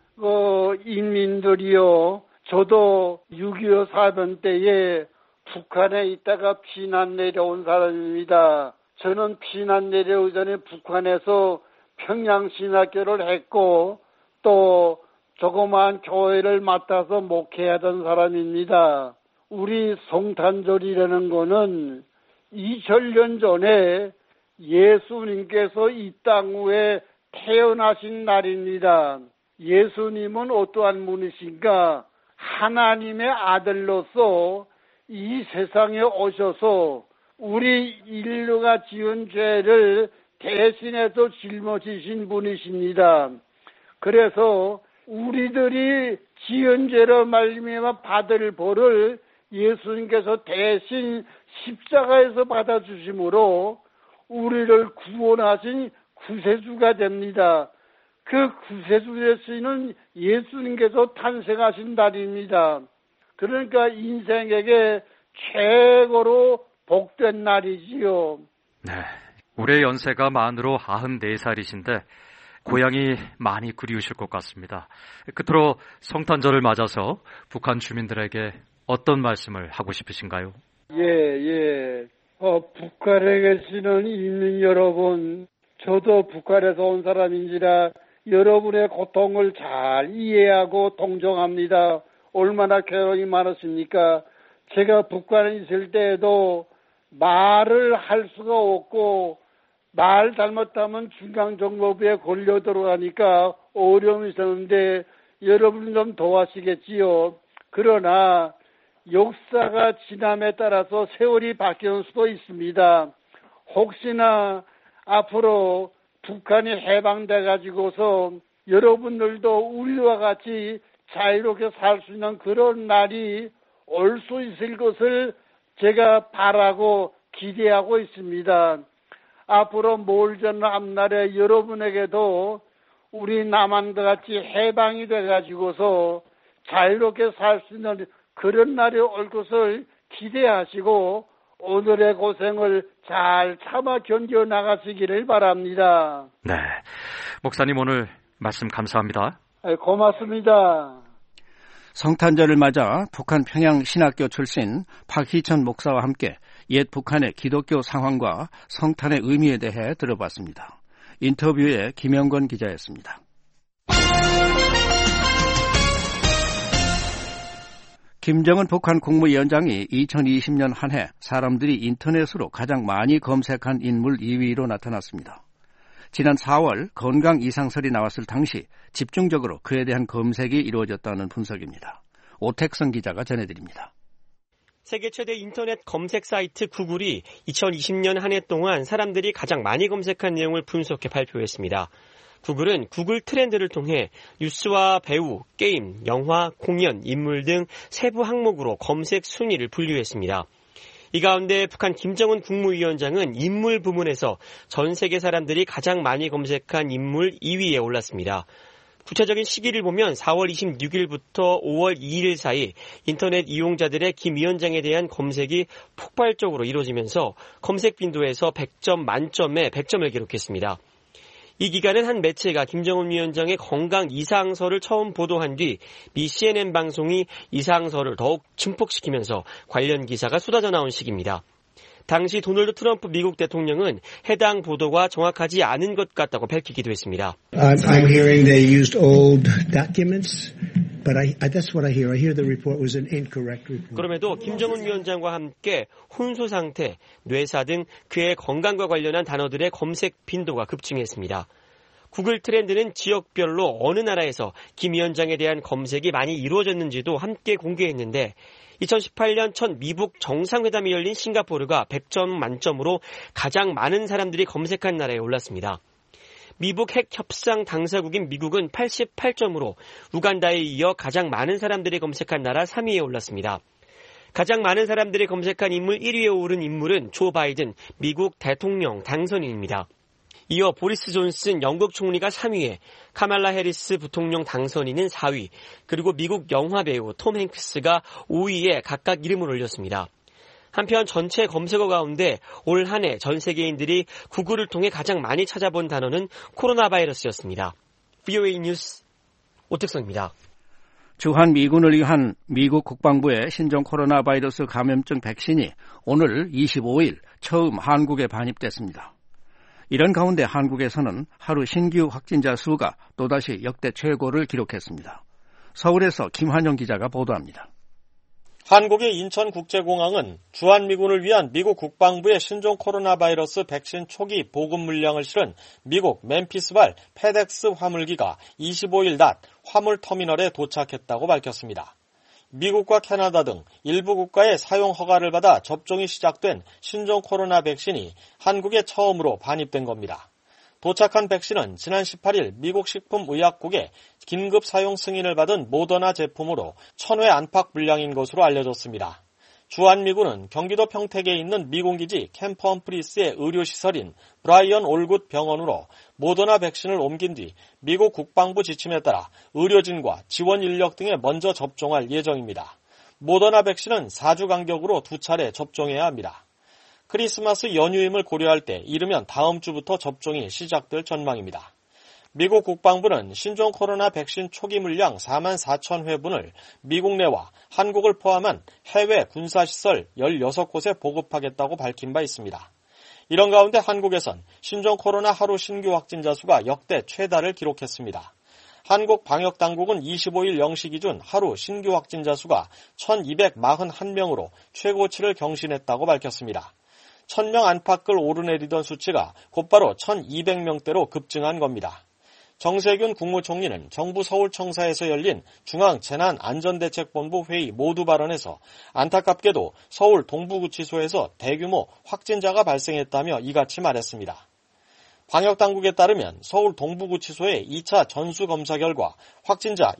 인민들이요. 저도 6.25 사변 때에 북한에 있다가 피난 내려온 사람입니다. 저는 피난 내려오기 전에 북한에서 평양신학교를 했고 또 조그마한 교회를 맡아서 목회하던 사람입니다. 우리 성탄절이라는 거는 2000년 전에 예수님께서 이 땅 위에 태어나신 날입니다. 예수님은 어떠한 분이신가? 하나님의 아들로서 이 세상에 오셔서 우리 인류가 지은 죄를 대신해서 짊어지신 분이십니다. 그래서 우리들이 지은 죄로 말미암아 받을 벌을 예수님께서 대신 십자가에서 받아주심으로 우리를 구원하신 구세주가 됩니다. 그 구세주 되시는 예수님께서 탄생하신 날입니다. 그러니까 인생에게 최고로 복된 날이지요. 네, 올해 연세가 만으로 94살이신데 고향이 많이 그리우실 것 같습니다. 끝으로 성탄절을 맞아서 북한 주민들에게 어떤 말씀을 하고 싶으신가요? 북한에 계시는 인민 여러분, 저도 북한에서 온 사람인지라 여러분의 고통을 잘 이해하고 동정합니다. 얼마나 괴로움이 많으십니까? 제가 북한에 있을 때에도 말을 할 수가 없고 말 잘못하면 중앙정보부에 걸려 들어가니까 어려움이 있었는데 여러분 좀 도와주시겠지요. 그러나 역사가 지남에 따라서 세월이 바뀔 수도 있습니다. 혹시나 앞으로 북한이 해방돼 가지고서 여러분들도 우리와 같이 자유롭게 살 수 있는 그런 날이 올 수 있을 것을 제가 바라고 기대하고 있습니다. 앞으로 멀전 앞날에 여러분에게도 우리 남한과 같이 해방이 돼 가지고서 자유롭게 살 수 있는 그런 날이 올 것을 기대하시고 오늘의 고생을 잘 참아 견뎌 나가시기를 바랍니다. 네, 목사님 오늘 말씀 감사합니다. 고맙습니다. 성탄절을 맞아 북한 평양신학교 출신 박희천 목사와 함께 옛 북한의 기독교 상황과 성탄의 의미에 대해 들어봤습니다. 인터뷰에 김영건 기자였습니다. 김정은 북한 국무위원장이 2020년 한 해 사람들이 인터넷으로 가장 많이 검색한 인물 2위로 나타났습니다. 지난 4월 건강 이상설이 나왔을 당시 집중적으로 그에 대한 검색이 이루어졌다는 분석입니다. 오택성 기자가 전해드립니다. 세계 최대 인터넷 검색 사이트 구글이 2020년 한 해 동안 사람들이 가장 많이 검색한 내용을 분석해 발표했습니다. 구글은 구글 트렌드를 통해 뉴스와 배우, 게임, 영화, 공연, 인물 등 세부 항목으로 검색 순위를 분류했습니다. 이 가운데 북한 김정은 국무위원장은 인물 부문에서 전 세계 사람들이 가장 많이 검색한 인물 2위에 올랐습니다. 구체적인 시기를 보면 4월 26일부터 5월 2일 사이 인터넷 이용자들의 김 위원장에 대한 검색이 폭발적으로 이루어지면서 검색 빈도에서 100점 만점에 100점을 기록했습니다. 이 기간은 한 매체가 김정은 위원장의 건강 이상설을 처음 보도한 뒤 미 CNN 방송이 이상설을 더욱 증폭시키면서 관련 기사가 쏟아져 나온 시기입니다. 당시 도널드 트럼프 미국 대통령은 해당 보도가 정확하지 않은 것 같다고 밝히기도 했습니다. I'm hearing they used old documents, but that's what I hear. I hear the report was an incorrect report. 그럼에도 김정은 위원장과 함께 혼수 상태, 뇌사 등 그의 건강과 관련한 단어들의 검색 빈도가 급증했습니다. 구글 트렌드는 지역별로 어느 나라에서 김 위원장에 대한 검색이 많이 이루어졌는지도 함께 공개했는데 2018년 첫 미북 정상회담이 열린 싱가포르가 100점 만점으로 가장 많은 사람들이 검색한 나라에 올랐습니다. 미북 핵 협상 당사국인 미국은 88점으로 우간다에 이어 가장 많은 사람들이 검색한 나라 3위에 올랐습니다. 가장 많은 사람들이 검색한 인물 1위에 오른 인물은 조 바이든 미국 대통령 당선인입니다. 이어 보리스 존슨 영국 총리가 3위에 카말라 해리스 부통령 당선인은 4위, 그리고 미국 영화배우 톰 행크스가 5위에 각각 이름을 올렸습니다. 한편 전체 검색어 가운데 올 한 해 전 세계인들이 구글을 통해 가장 많이 찾아본 단어는 코로나 바이러스였습니다. VOA 뉴스 오택성입니다. 주한 미군을 위한 미국 국방부의 신종 코로나 바이러스 감염증 백신이 오늘 25일 처음 한국에 반입됐습니다. 이런 가운데 한국에서는 하루 신규 확진자 수가 또다시 역대 최고를 기록했습니다. 서울에서 김환영 기자가 보도합니다. 한국의 인천국제공항은 주한미군을 위한 미국 국방부의 신종 코로나 바이러스 백신 초기 보급 물량을 실은 미국 멤피스발 페덱스 화물기가 25일 낮 화물터미널에 도착했다고 밝혔습니다. 미국과 캐나다 등 일부 국가의 사용 허가를 받아 접종이 시작된 신종 코로나 백신이 한국에 처음으로 반입된 겁니다. 도착한 백신은 지난 18일 미국 식품의약국의 긴급 사용 승인을 받은 모더나 제품으로 1000회 안팎 분량인 것으로 알려졌습니다. 주한미군은 경기도 평택에 있는 미군기지 캠프 험프리스의 의료시설인 브라이언 올굿 병원으로 모더나 백신을 옮긴 뒤 미국 국방부 지침에 따라 의료진과 지원 인력 등에 먼저 접종할 예정입니다. 모더나 백신은 4주 간격으로 2차례 접종해야 합니다. 크리스마스 연휴임을 고려할 때 이르면 다음 주부터 접종이 시작될 전망입니다. 미국 국방부는 신종 코로나 백신 초기 물량 44,000회분을 미국 내와 한국을 포함한 해외 군사시설 16곳에 보급하겠다고 밝힌 바 있습니다. 이런 가운데 한국에선 신종 코로나 하루 신규 확진자 수가 역대 최다를 기록했습니다. 한국 방역당국은 25일 0시 기준 하루 신규 확진자 수가 1,241명으로 최고치를 경신했다고 밝혔습니다. 1000명 안팎을 오르내리던 수치가 곧바로 1200명대로 급증한 겁니다. 정세균 국무총리는 정부 서울청사에서 열린 중앙재난안전대책본부 회의 모두 발언에서 안타깝게도 서울 동부구치소에서 대규모 확진자가 발생했다며 이같이 말했습니다. 방역당국에 따르면 서울 동부구치소의 2차 전수검사 결과 확진자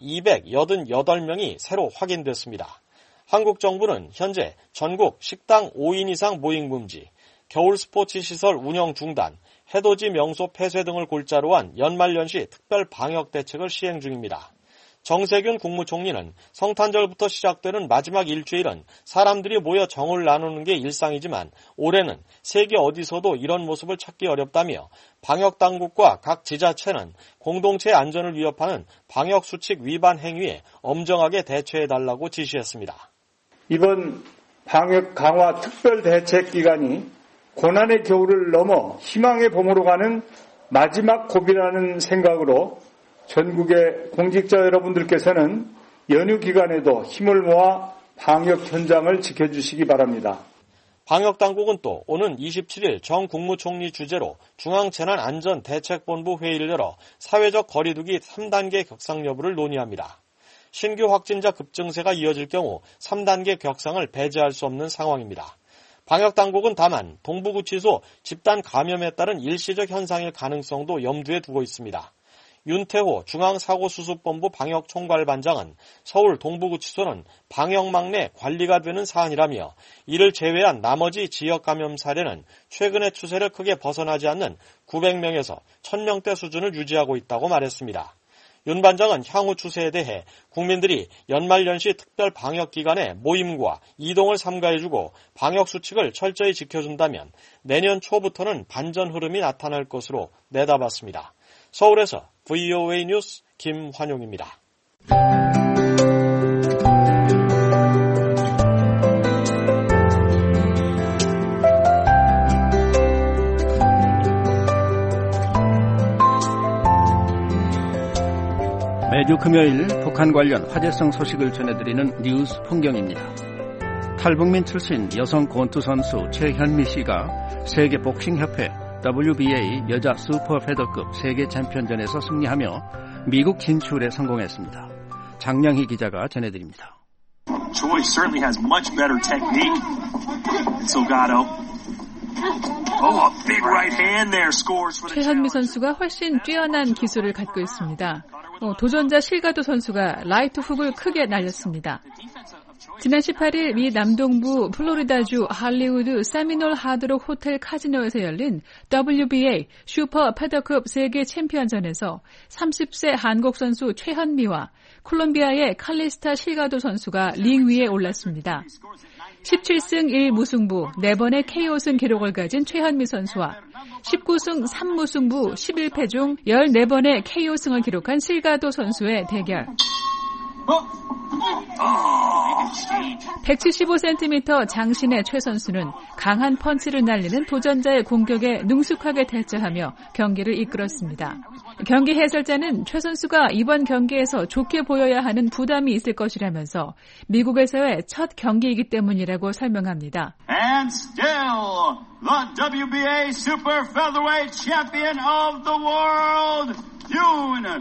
288명이 새로 확인됐습니다. 한국 정부는 현재 전국 식당 5인 이상 모임 금지, 겨울 스포츠 시설 운영 중단, 해돋이 명소 폐쇄 등을 골자로 한 연말연시 특별 방역 대책을 시행 중입니다. 정세균 국무총리는 성탄절부터 시작되는 마지막 일주일은 사람들이 모여 정을 나누는 게 일상이지만 올해는 세계 어디서도 이런 모습을 찾기 어렵다며 방역당국과 각 지자체는 공동체 안전을 위협하는 방역수칙 위반 행위에 엄정하게 대처해달라고 지시했습니다. 이번 방역 강화 특별 대책 기간이 고난의 겨울을 넘어 희망의 봄으로 가는 마지막 고비라는 생각으로 전국의 공직자 여러분들께서는 연휴 기간에도 힘을 모아 방역 현장을 지켜주시기 바랍니다. 방역당국은 또 오는 27일 정 국무총리 주재로 중앙재난안전대책본부 회의를 열어 사회적 거리두기 3단계 격상 여부를 논의합니다. 신규 확진자 급증세가 이어질 경우 3단계 격상을 배제할 수 없는 상황입니다. 방역당국은 다만 동부구치소 집단 감염에 따른 일시적 현상일 가능성도 염두에 두고 있습니다. 윤태호 중앙사고수습본부 방역총괄반장은 서울 동부구치소는 방역망 내 관리가 되는 사안이라며 이를 제외한 나머지 지역 감염 사례는 최근의 추세를 크게 벗어나지 않는 900명에서 1000명대 수준을 유지하고 있다고 말했습니다. 윤 반장은 향후 추세에 대해 국민들이 연말연시 특별 방역기간에 모임과 이동을 삼가해주고 방역수칙을 철저히 지켜준다면 내년 초부터는 반전 흐름이 나타날 것으로 내다봤습니다. 서울에서 VOA 뉴스 김환용입니다. 매주 금요일 북한 관련 화제성 소식을 전해드리는 뉴스 풍경입니다. 탈북민 출신 여성 권투 선수 최현미 씨가 세계복싱협회 WBA 여자 슈퍼 페더급 세계 챔피언전에서 승리하며 미국 진출에 성공했습니다. 장량희 기자가 전해드립니다. Choi certainly has much better technique. Salgado. Oh, a big right hand there scores for the 최현미 선수가 훨씬 뛰어난 기술을 갖고 있습니다. 도전자 실가도 선수가 라이트 훅을 크게 날렸습니다. 지난 18일 미 남동부 플로리다주 할리우드 세미놀 하드록 호텔 카지노에서 열린 WBA 슈퍼 페더급 세계 챔피언전에서 30세 한국 선수 최현미와 콜롬비아의 칼리스타 실가도 선수가 링 위에 올랐습니다. 17승 1무승부 4번의 KO승 기록을 가진 최현미 선수와 19승 3무승부 11패 중 14번의 KO승을 기록한 실가도 선수의 대결. 175cm 장신의 최 선수는 강한 펀치를 날리는 도전자의 공격에 능숙하게 대처하며 경기를 이끌었습니다. 경기 해설자는 최 선수가 이번 경기에서 좋게 보여야 하는 부담이 있을 것이라면서 미국에서의 첫 경기이기 때문이라고 설명합니다. And still, the WBA Super Featherweight Champion of the World, Yoon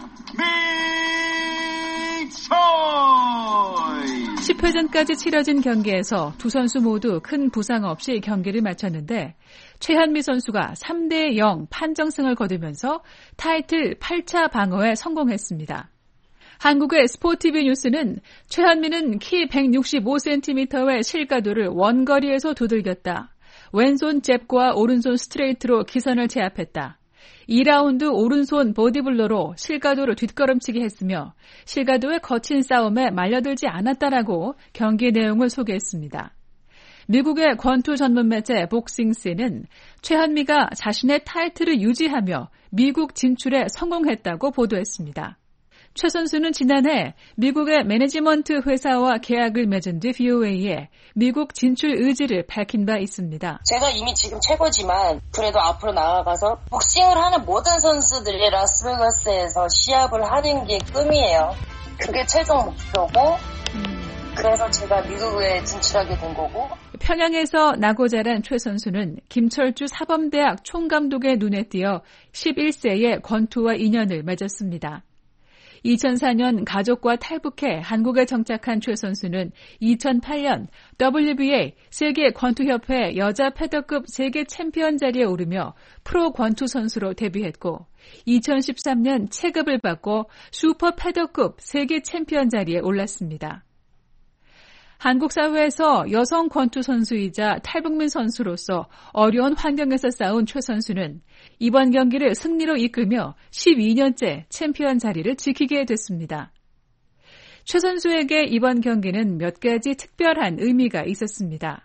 Mi-choi. 10회전까지 치러진 경기에서 두 선수 모두 큰 부상 없이 경기를 마쳤는데 최현미 선수가 3대0 판정승을 거두면서 타이틀 8차 방어에 성공했습니다. 한국의 스포티비 뉴스는 최현미는 키 165cm의 실가도를 원거리에서 두들겼다. 왼손 잽과 오른손 스트레이트로 기선을 제압했다. 2라운드 오른손 보디블로로 실가도를 뒷걸음치기 했으며 실가도의 거친 싸움에 말려들지 않았다라고 경기 내용을 소개했습니다. 미국의 권투 전문 매체 복싱스는 최현미가 자신의 타이틀을 유지하며 미국 진출에 성공했다고 보도했습니다. 최 선수는 지난해 미국의 매니지먼트 회사와 계약을 맺은 뒤 VOA에 미국 진출 의지를 밝힌 바 있습니다. 제가 이미 지금 최고지만 그래도 앞으로 나아가서 복싱을 하는 모든 선수들이 라스베가스에서 시합을 하는 게 꿈이에요. 그게 최종 목표고 그래서 제가 미국에 진출하게 된 거고. 평양에서 나고 자란 최 선수는 김철주 사범대학 총감독의 눈에 띄어 11세에 권투와 인연을 맺었습니다. 2004년 가족과 탈북해 한국에 정착한 최 선수는 2008년 WBA 세계 권투협회 여자 패더급 세계 챔피언 자리에 오르며 프로 권투 선수로 데뷔했고 2013년 체급을 받고 슈퍼 패더급 세계 챔피언 자리에 올랐습니다. 한국 사회에서 여성 권투 선수이자 탈북민 선수로서 어려운 환경에서 싸운 최 선수는 이번 경기를 승리로 이끌며 12년째 챔피언 자리를 지키게 됐습니다. 최 선수에게 이번 경기는 몇 가지 특별한 의미가 있었습니다.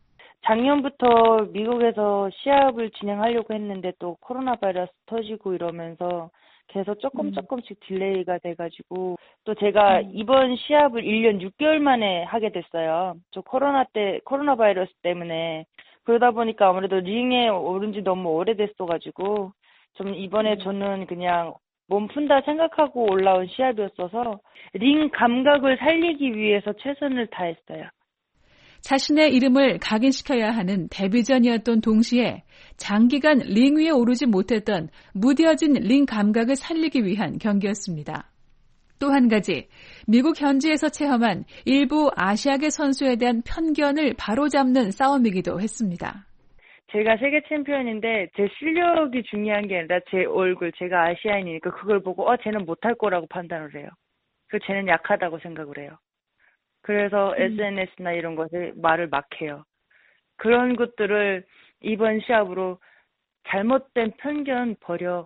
작년부터 미국에서 시합을 진행하려고 했는데 또 코로나 바이러스 터지고 이러면서 계속 조금씩 딜레이가 돼가지고 또 제가 이번 시합을 1년 6개월 만에 하게 됐어요. 저 코로나 바이러스 때문에 그러다 보니까 아무래도 링에 오른 지 너무 오래됐어가지고 좀 이번에 저는 그냥 몸 푼다 생각하고 올라온 시합이었어서 링 감각을 살리기 위해서 최선을 다했어요. 자신의 이름을 각인시켜야 하는 데뷔전이었던 동시에 장기간 링 위에 오르지 못했던 무뎌진 링 감각을 살리기 위한 경기였습니다. 또 한 가지, 미국 현지에서 체험한 일부 아시아계 선수에 대한 편견을 바로잡는 싸움이기도 했습니다. 제가 세계 챔피언인데 제 실력이 중요한 게 아니라 제 얼굴, 제가 아시아인이니까 그걸 보고 쟤는 못할 거라고 판단을 해요. 그리고 쟤는 약하다고 생각을 해요. 그래서 SNS나 이런 것에 말을 막 해요. 그런 것들을 이번 시합으로 잘못된 편견 버려,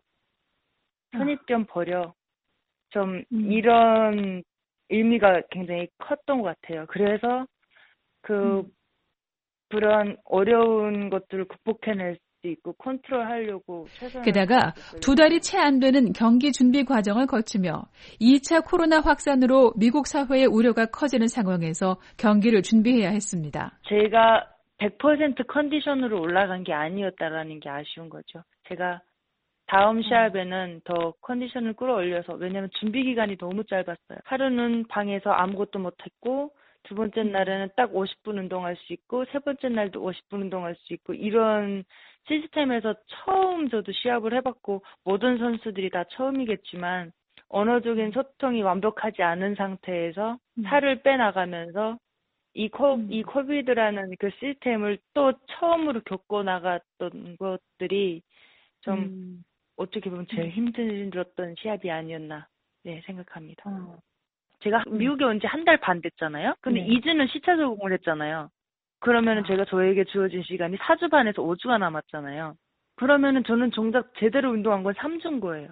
선입견 버려, 좀 이런 의미가 굉장히 컸던 것 같아요. 그래서 그런 어려운 것들을 극복해낼 수 있고 컨트롤하려고 최선을 게다가 2달이 채 안 되는 경기 준비 과정을 거치며 2차 코로나 확산으로 미국 사회의 우려가 커지는 상황에서 경기를 준비해야 했습니다. 제가 100% 컨디션으로 올라간 게 아니었다라는 게 아쉬운 거죠. 제가 다음 시합에는 더 컨디션을 끌어올려서 왜냐하면 준비 기간이 너무 짧았어요. 하루는 방에서 아무것도 못했고 두 번째 날에는 딱 50분 운동할 수 있고 세 번째 날도 50분 운동할 수 있고 이런 시스템에서 처음 저도 시합을 해봤고 모든 선수들이 다 처음이겠지만 언어적인 소통이 완벽하지 않은 상태에서 살을 빼나가면서 이 코비드라는 그 시스템을 또 처음으로 겪고 나갔던 것들이 좀 어떻게 보면 제일 힘들었던 시합이 아니었나 생각합니다. 제가 미국에 온 지 한 달 반 됐잖아요. 근데 2주는 시차 적응을 했잖아요. 그러면은 제가 저에게 주어진 시간이 4주 반에서 5주가 남았잖아요. 그러면은 저는 정작 제대로 운동한 건 3주인 거예요.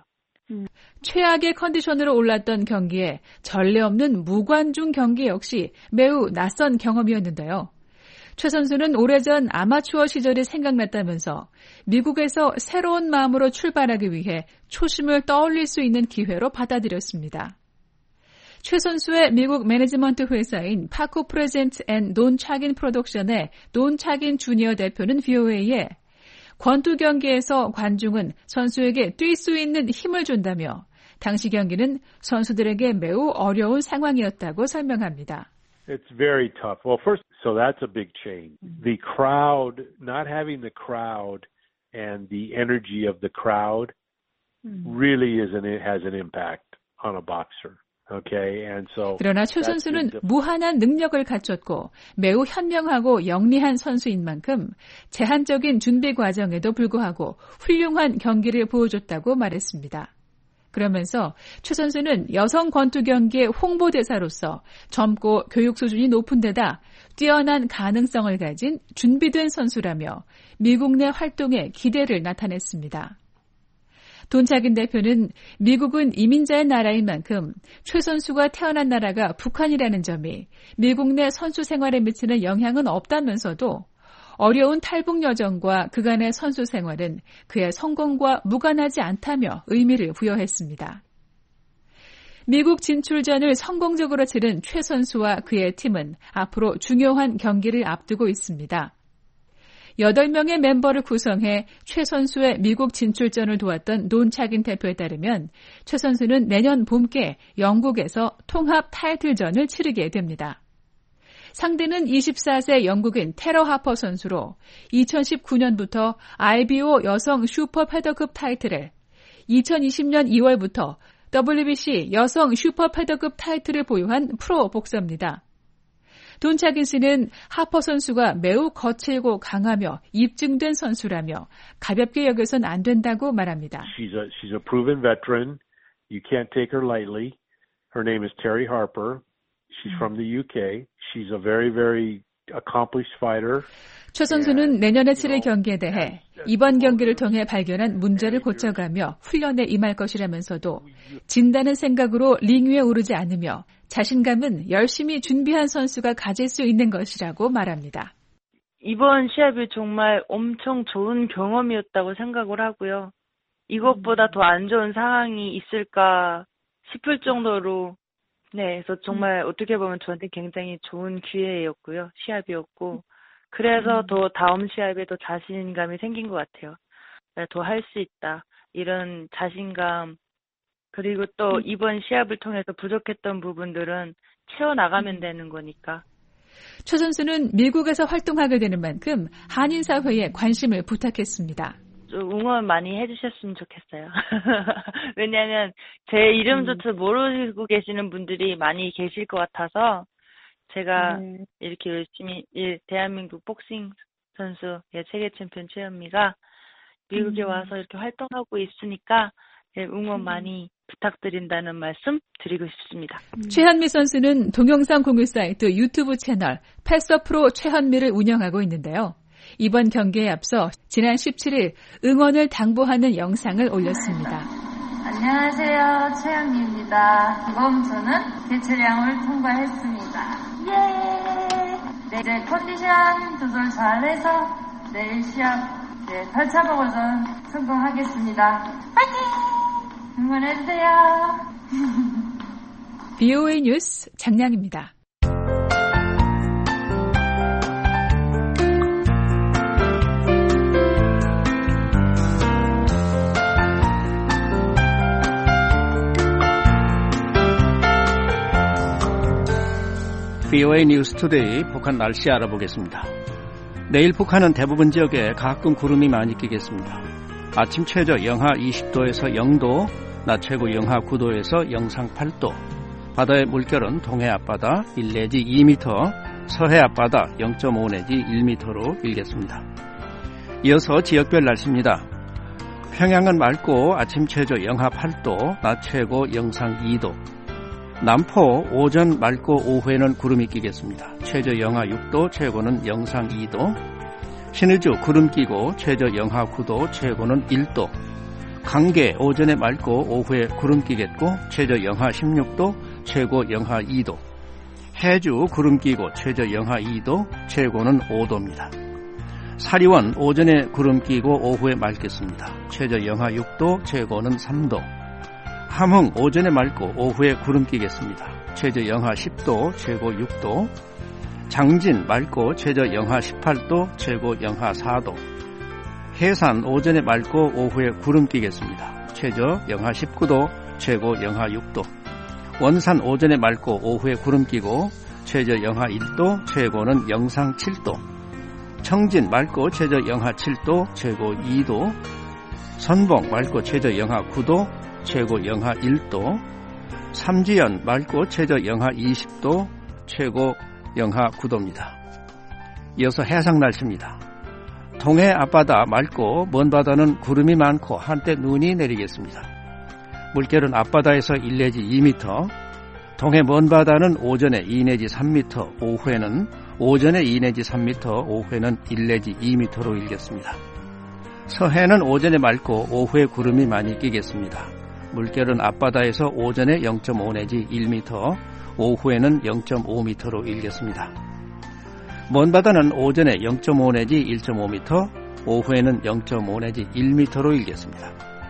최악의 컨디션으로 올랐던 경기에 전례 없는 무관중 경기 역시 매우 낯선 경험이었는데요. 최 선수는 오래전 아마추어 시절이 생각났다면서 미국에서 새로운 마음으로 출발하기 위해 초심을 떠올릴 수 있는 기회로 받아들였습니다. 최 선수의 미국 매니지먼트 회사인 파코 프레젠트 앤 논 차긴 프로덕션의 논 차긴 주니어 대표는 VOA에 권투 경기에서 관중은 선수에게 뛸 수 있는 힘을 준다며 당시 경기는 선수들에게 매우 어려운 상황이었다고 설명합니다. It's very tough. Well, first, so that's a big change. The crowd, not having the crowd and the energy of the crowd really has an impact on a boxer. Okay, and so 그러나 최 선수는 무한한 능력을 갖췄고 매우 현명하고 영리한 선수인 만큼 제한적인 준비 과정에도 불구하고 훌륭한 경기를 보여줬다고 말했습니다. 그러면서 최 선수는 여성 권투 경기의 홍보대사로서 젊고 교육 수준이 높은 데다 뛰어난 가능성을 가진 준비된 선수라며 미국 내 활동에 기대를 나타냈습니다. 돈차긴 대표는 미국은 이민자의 나라인 만큼 최 선수가 태어난 나라가 북한이라는 점이 미국 내 선수 생활에 미치는 영향은 없다면서도 어려운 탈북 여정과 그간의 선수 생활은 그의 성공과 무관하지 않다며 의미를 부여했습니다. 미국 진출전을 성공적으로 치른 최 선수와 그의 팀은 앞으로 중요한 경기를 앞두고 있습니다. 8명의 멤버를 구성해 최 선수의 미국 진출전을 도왔던 논 차긴 대표에 따르면 최 선수는 내년 봄께 영국에서 통합 타이틀전을 치르게 됩니다. 상대는 24세 영국인 테러 하퍼 선수로 2019년부터 IBO 여성 슈퍼 패더급 타이틀을 2020년 2월부터 WBC 여성 슈퍼 패더급 타이틀을 보유한 프로 복서입니다. 돈 차긴 씨는 하퍼 선수가 매우 거칠고 강하며 입증된 선수라며 가볍게 여겨선 안 된다고 말합니다. She's a proven veteran. You can't take her lightly. Her name is Terry Harper. She's from the UK. She's a very, very accomplished fighter. 최 선수는 내년에 치를 경기에 대해 이번 경기를 통해 발견한 문제를 고쳐가며 훈련에 임할 것이라면서도 진다는 생각으로 링 위에 오르지 않으며 자신감은 열심히 준비한 선수가 가질 수 있는 것이라고 말합니다. 이번 시합이 정말 엄청 좋은 경험이었다고 생각을 하고요. 이것보다 더 안 좋은 상황이 있을까 싶을 정도로 그래서 정말 어떻게 보면 저한테 굉장히 좋은 기회였고요. 시합이었고 그래서 더 다음 시합에 더 자신감이 생긴 것 같아요. 더 할 수 있다. 이런 자신감 그리고 또 이번 시합을 통해서 부족했던 부분들은 채워나가면 되는 거니까. 최 선수는 미국에서 활동하게 되는 만큼 한인 사회에 관심을 부탁했습니다. 좀 응원 많이 해주셨으면 좋겠어요. 왜냐하면 제 이름조차 모르고 계시는 분들이 많이 계실 것 같아서 제가 이렇게 열심히 대한민국 복싱 선수 세계 챔피언 최현미가 미국에 와서 이렇게 활동하고 있으니까 응원 많이 부탁드린다는 말씀 드리고 싶습니다. 최현미 선수는 동영상 공유 사이트 유튜브 채널 패서프로 최현미를 운영하고 있는데요. 이번 경기에 앞서 지난 17일 응원을 당부하는 영상을 올렸습니다. 안녕하세요. 최현미입니다. 이번 저는 대체량을 통과했습니다. 예! 이제 컨디션 조절 잘해서 내일 시합 8차 버전 성공하겠습니다. 파이팅! 응원해주세요. VOA 뉴스 장량입니다. VOA 뉴스 투데이 북한 날씨 알아보겠습니다. 내일 북한은 대부분 지역에 가끔 구름이 많이 끼겠습니다. 아침 최저 영하 20도에서 0도, 낮 최고 영하 9도에서 영상 8도, 바다의 물결은 동해 앞바다 1 내지 2m, 서해 앞바다 0.5 내지 1m로 일겠습니다. 이어서 지역별 날씨입니다. 평양은 맑고 아침 최저 영하 8도, 낮 최고 영상 2도. 남포 오전 맑고 오후에는 구름이 끼겠습니다. 최저 영하 6도, 최고는 영상 2도. 신의주 구름 끼고 최저 영하 9도, 최고는 1도. 강계 오전에 맑고 오후에 구름 끼겠고 최저 영하 16도, 최고 영하 2도. 해주 구름 끼고 최저 영하 2도, 최고는 5도입니다. 사리원 오전에 구름 끼고 오후에 맑겠습니다. 최저 영하 6도, 최고는 3도. 함흥 오전에 맑고 오후에 구름 끼겠습니다. 최저 영하 10도, 최고 6도. 장진 맑고 최저 영하 18도, 최고 영하 4도. 해산 오전에 맑고 오후에 구름 끼겠습니다. 최저 영하 19도, 최고 영하 6도. 원산 오전에 맑고 오후에 구름 끼고 최저 영하 1도, 최고는 영상 7도. 청진 맑고 최저 영하 7도, 최고 2도. 선봉 맑고 최저 영하 9도, 최고 영하 1도. 삼지연 맑고 최저 영하 20도, 최고 영하 9도입니다. 이어서 해상 날씨입니다. 동해 앞바다 맑고 먼 바다는 구름이 많고 한때 눈이 내리겠습니다. 물결은 앞바다에서 1 내지 2m, 동해 먼 바다는 오전에 2 내지 3m, 오전에 2 내지 3m, 오후에는 1 내지 2m로 일겠습니다. 서해는 오전에 맑고 오후에 구름이 많이 끼겠습니다. 물결은 앞바다에서 오전에 0.5 내지 1m, 오후에는 0.5m로 일겠습니다. 먼 바다는 오전에 0.5 내지 1.5m, 오후에는 0.5 내지 1m로 일겠습니다.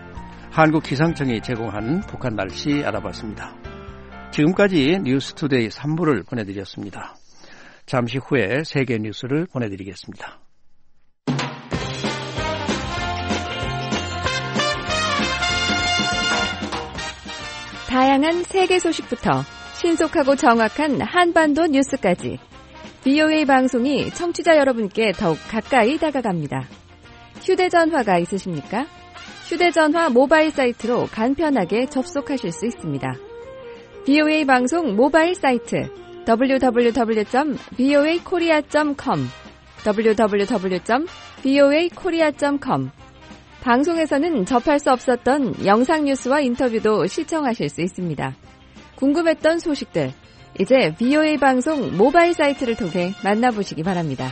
한국기상청이 제공한 북한 날씨 알아봤습니다. 지금까지 뉴스투데이 3부를 보내드렸습니다. 잠시 후에 세계 뉴스를 보내드리겠습니다. 다양한 세계 소식부터 신속하고 정확한 한반도 뉴스까지 VOA 방송이 청취자 여러분께 더욱 가까이 다가갑니다. 휴대전화가 있으십니까? 휴대전화 모바일 사이트로 간편하게 접속하실 수 있습니다. VOA 방송 모바일 사이트 www.voakorea.com www.voakorea.com 방송에서는 접할 수 없었던 영상 뉴스와 인터뷰도 시청하실 수 있습니다. 궁금했던 소식들, 이제 VOA 방송 모바일 사이트를 통해 만나보시기 바랍니다.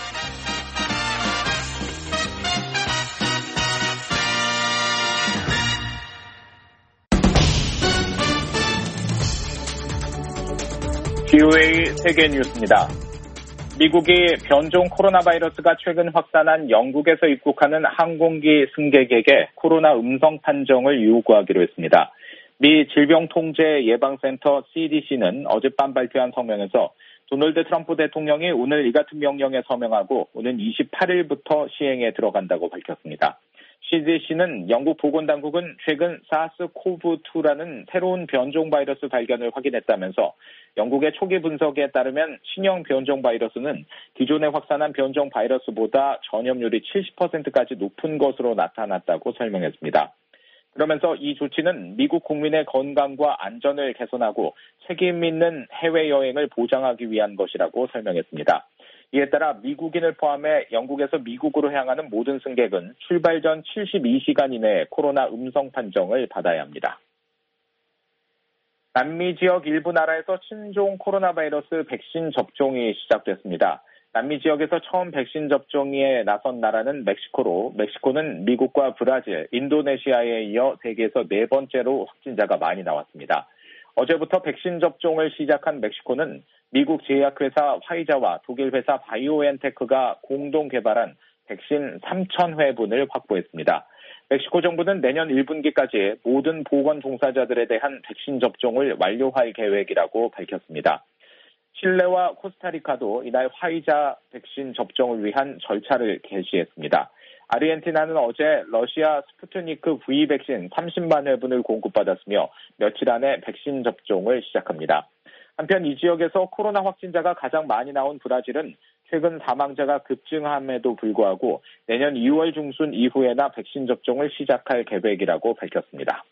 VOA 세계 뉴스입니다. 미국이 변종 코로나 바이러스가 최근 확산한 영국에서 입국하는 항공기 승객에게 코로나 음성 판정을 요구하기로 했습니다. 미 질병통제예방센터 CDC는 어젯밤 발표한 성명에서 도널드 트럼프 대통령이 오늘 이 같은 명령에 서명하고 오는 28일부터 시행에 들어간다고 밝혔습니다. CDC는 영국 보건당국은 최근 사스코브2라는 새로운 변종 바이러스 발견을 확인했다면서 영국의 초기 분석에 따르면 신형 변종 바이러스는 기존에 확산한 변종 바이러스보다 전염률이 70%까지 높은 것으로 나타났다고 설명했습니다. 그러면서 이 조치는 미국 국민의 건강과 안전을 개선하고 책임 있는 해외여행을 보장하기 위한 것이라고 설명했습니다. 이에 따라 미국인을 포함해 영국에서 미국으로 향하는 모든 승객은 출발 전 72시간 이내에 코로나 음성 판정을 받아야 합니다. 남미 지역 일부 나라에서 신종 코로나 바이러스 백신 접종이 시작됐습니다. 남미 지역에서 처음 백신 접종에 나선 나라는 멕시코로, 멕시코는 미국과 브라질, 인도네시아에 이어 세계에서 네 번째로 확진자가 많이 나왔습니다. 어제부터 백신 접종을 시작한 멕시코는 미국 제약회사 화이자와 독일 회사 바이오엔테크가 공동 개발한 백신 3,000회분을 확보했습니다. 멕시코 정부는 내년 1분기까지 모든 보건 종사자들에 대한 백신 접종을 완료할 계획이라고 밝혔습니다. 칠레와 코스타리카도 이날 화이자 백신 접종을 위한 절차를 개시했습니다. 아르헨티나는 어제 러시아 스푸트니크 V 백신 30만 회분을 공급받았으며 며칠 안에 백신 접종을 시작합니다. 한편 이 지역에서 코로나 확진자가 가장 많이 나온 브라질은 최근 사망자가 급증함에도 불구하고 내년 2월 중순 이후에나 백신 접종을 시작할 계획이라고 밝혔습니다.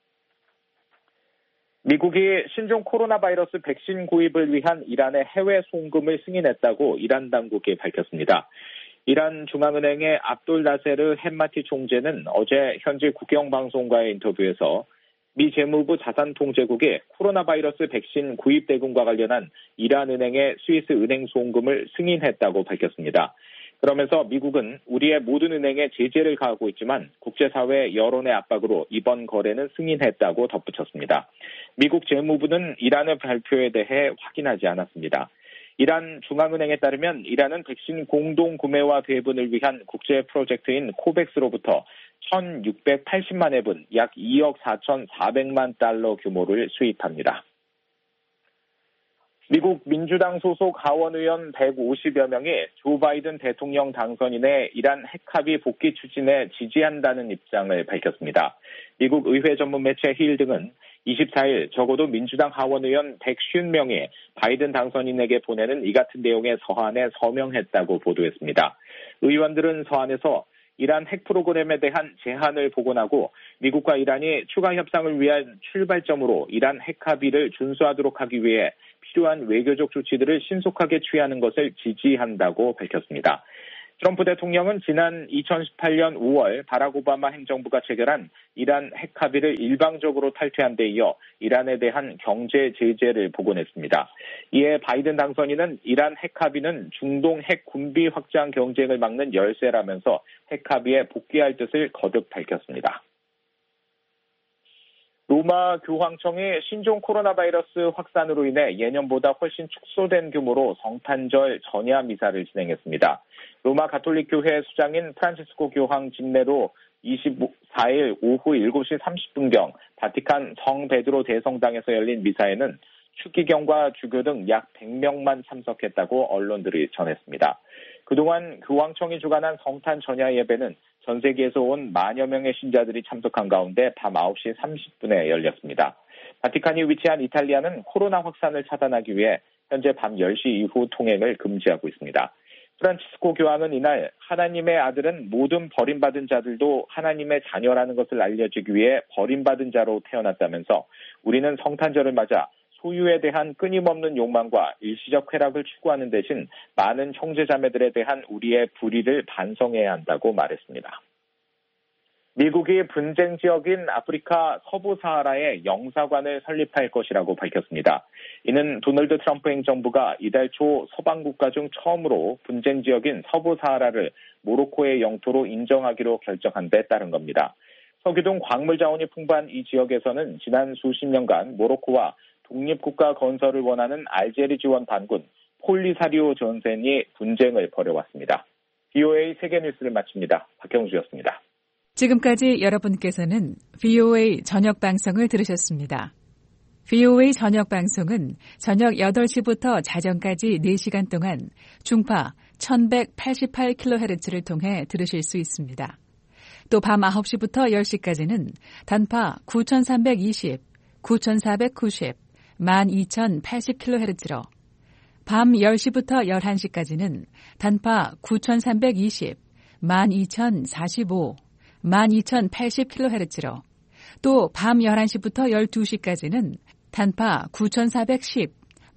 미국이 신종 코로나 바이러스 백신 구입을 위한 이란의 해외 송금을 승인했다고 이란 당국이 밝혔습니다. 이란 중앙은행의 압돌 나세르 햄마티 총재는 어제 현지 국영방송과의 인터뷰에서 미 재무부 자산통제국이 코로나 바이러스 백신 구입 대금과 관련한 이란 은행의 스위스 은행 송금을 승인했다고 밝혔습니다. 그러면서 미국은 우리의 모든 은행에 제재를 가하고 있지만 국제사회 여론의 압박으로 이번 거래는 승인했다고 덧붙였습니다. 미국 재무부는 이란의 발표에 대해 확인하지 않았습니다. 이란 중앙은행에 따르면 이란은 백신 공동 구매와 배분을 위한 국제 프로젝트인 코백스로부터 1,680만 회분, 약 2억 4,400만 달러 규모를 수입합니다. 미국 민주당 소속 하원 의원 150여 명이 조 바이든 대통령 당선인의 이란 핵합의 복귀 추진에 지지한다는 입장을 밝혔습니다. 미국 의회 전문 매체 힐 등은 24일 적어도 민주당 하원 의원 150명이 바이든 당선인에게 보내는 이 같은 내용의 서한에 서명했다고 보도했습니다. 의원들은 서한에서 이란 핵 프로그램에 대한 제한을 복원하고 미국과 이란이 추가 협상을 위한 출발점으로 이란 핵 합의를 준수하도록 하기 위해 필요한 외교적 조치들을 신속하게 취하는 것을 지지한다고 밝혔습니다. 트럼프 대통령은 지난 2018년 5월 바락 오바마 행정부가 체결한 이란 핵 합의를 일방적으로 탈퇴한 데 이어 이란에 대한 경제 제재를 복원했습니다. 이에 바이든 당선인은 이란 핵 합의는 중동 핵 군비 확장 경쟁을 막는 열쇠라면서 핵 합의에 복귀할 뜻을 거듭 밝혔습니다. 로마 교황청이 신종 코로나 바이러스 확산으로 인해 예년보다 훨씬 축소된 규모로 성탄절 전야 미사를 진행했습니다. 로마 가톨릭 교회 수장인 프란치스코 교황 직내로 24일 오후 7시 30분경 바티칸 성 베드로 대성당에서 열린 미사에는 추기경과 주교 등 약 100명만 참석했다고 언론들이 전했습니다. 그동안 교황청이 주관한 성탄 전야 예배는 전 세계에서 온 만여 명의 신자들이 참석한 가운데 밤 9시 30분에 열렸습니다. 바티칸이 위치한 이탈리아는 코로나 확산을 차단하기 위해 현재 밤 10시 이후 통행을 금지하고 있습니다. 프란치스코 교황은 이날 하나님의 아들은 모든 버림받은 자들도 하나님의 자녀라는 것을 알려주기 위해 버림받은 자로 태어났다면서 우리는 성탄절을 맞아 소유에 대한 끊임없는 욕망과 일시적 쾌락을 추구하는 대신 많은 형제자매들에 대한 우리의 불의를 반성해야 한다고 말했습니다. 미국이 분쟁 지역인 아프리카 서부 사하라에 영사관을 설립할 것이라고 밝혔습니다. 이는 도널드 트럼프 행정부가 이달 초 서방 국가 중 처음으로 분쟁 지역인 서부 사하라를 모로코의 영토로 인정하기로 결정한 데 따른 겁니다. 석유 등 광물 자원이 풍부한 이 지역에서는 지난 수십 년간 모로코와 독립국가 건설을 원하는 알제리 지원 반군 폴리사리오 전선이 분쟁을 벌여왔습니다. VOA 세계뉴스를 마칩니다. 박경주였습니다. 지금까지 여러분께서는 VOA 저녁 방송을 들으셨습니다. VOA 저녁 방송은 저녁 8시부터 자정까지 4시간 동안 중파 1188kHz를 통해 들으실 수 있습니다. 또 밤 9시부터 10시까지는 단파 9320, 9490, 12080kHz로 밤 10시부터 11시까지는 단파 9320, 12045, 12080kHz로 또 밤 11시부터 12시까지는 단파 9410,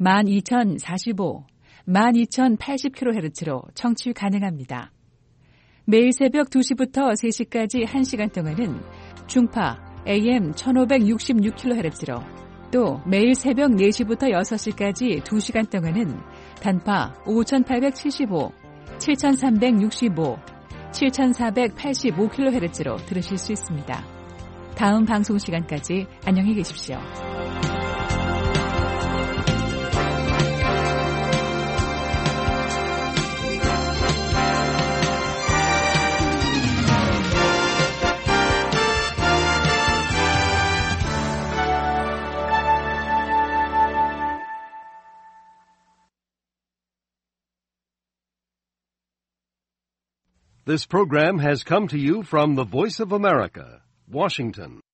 12045, 12080kHz로 청취 가능합니다. 매일 새벽 2시부터 3시까지 1시간 동안은 중파 AM 1566kHz로 또 매일 새벽 4시부터 6시까지 2시간 동안은 단파 5875, 7365, 7485kHz로 들으실 수 있습니다. 다음 방송 시간까지 안녕히 계십시오. This program has come to you from the Voice of America, Washington.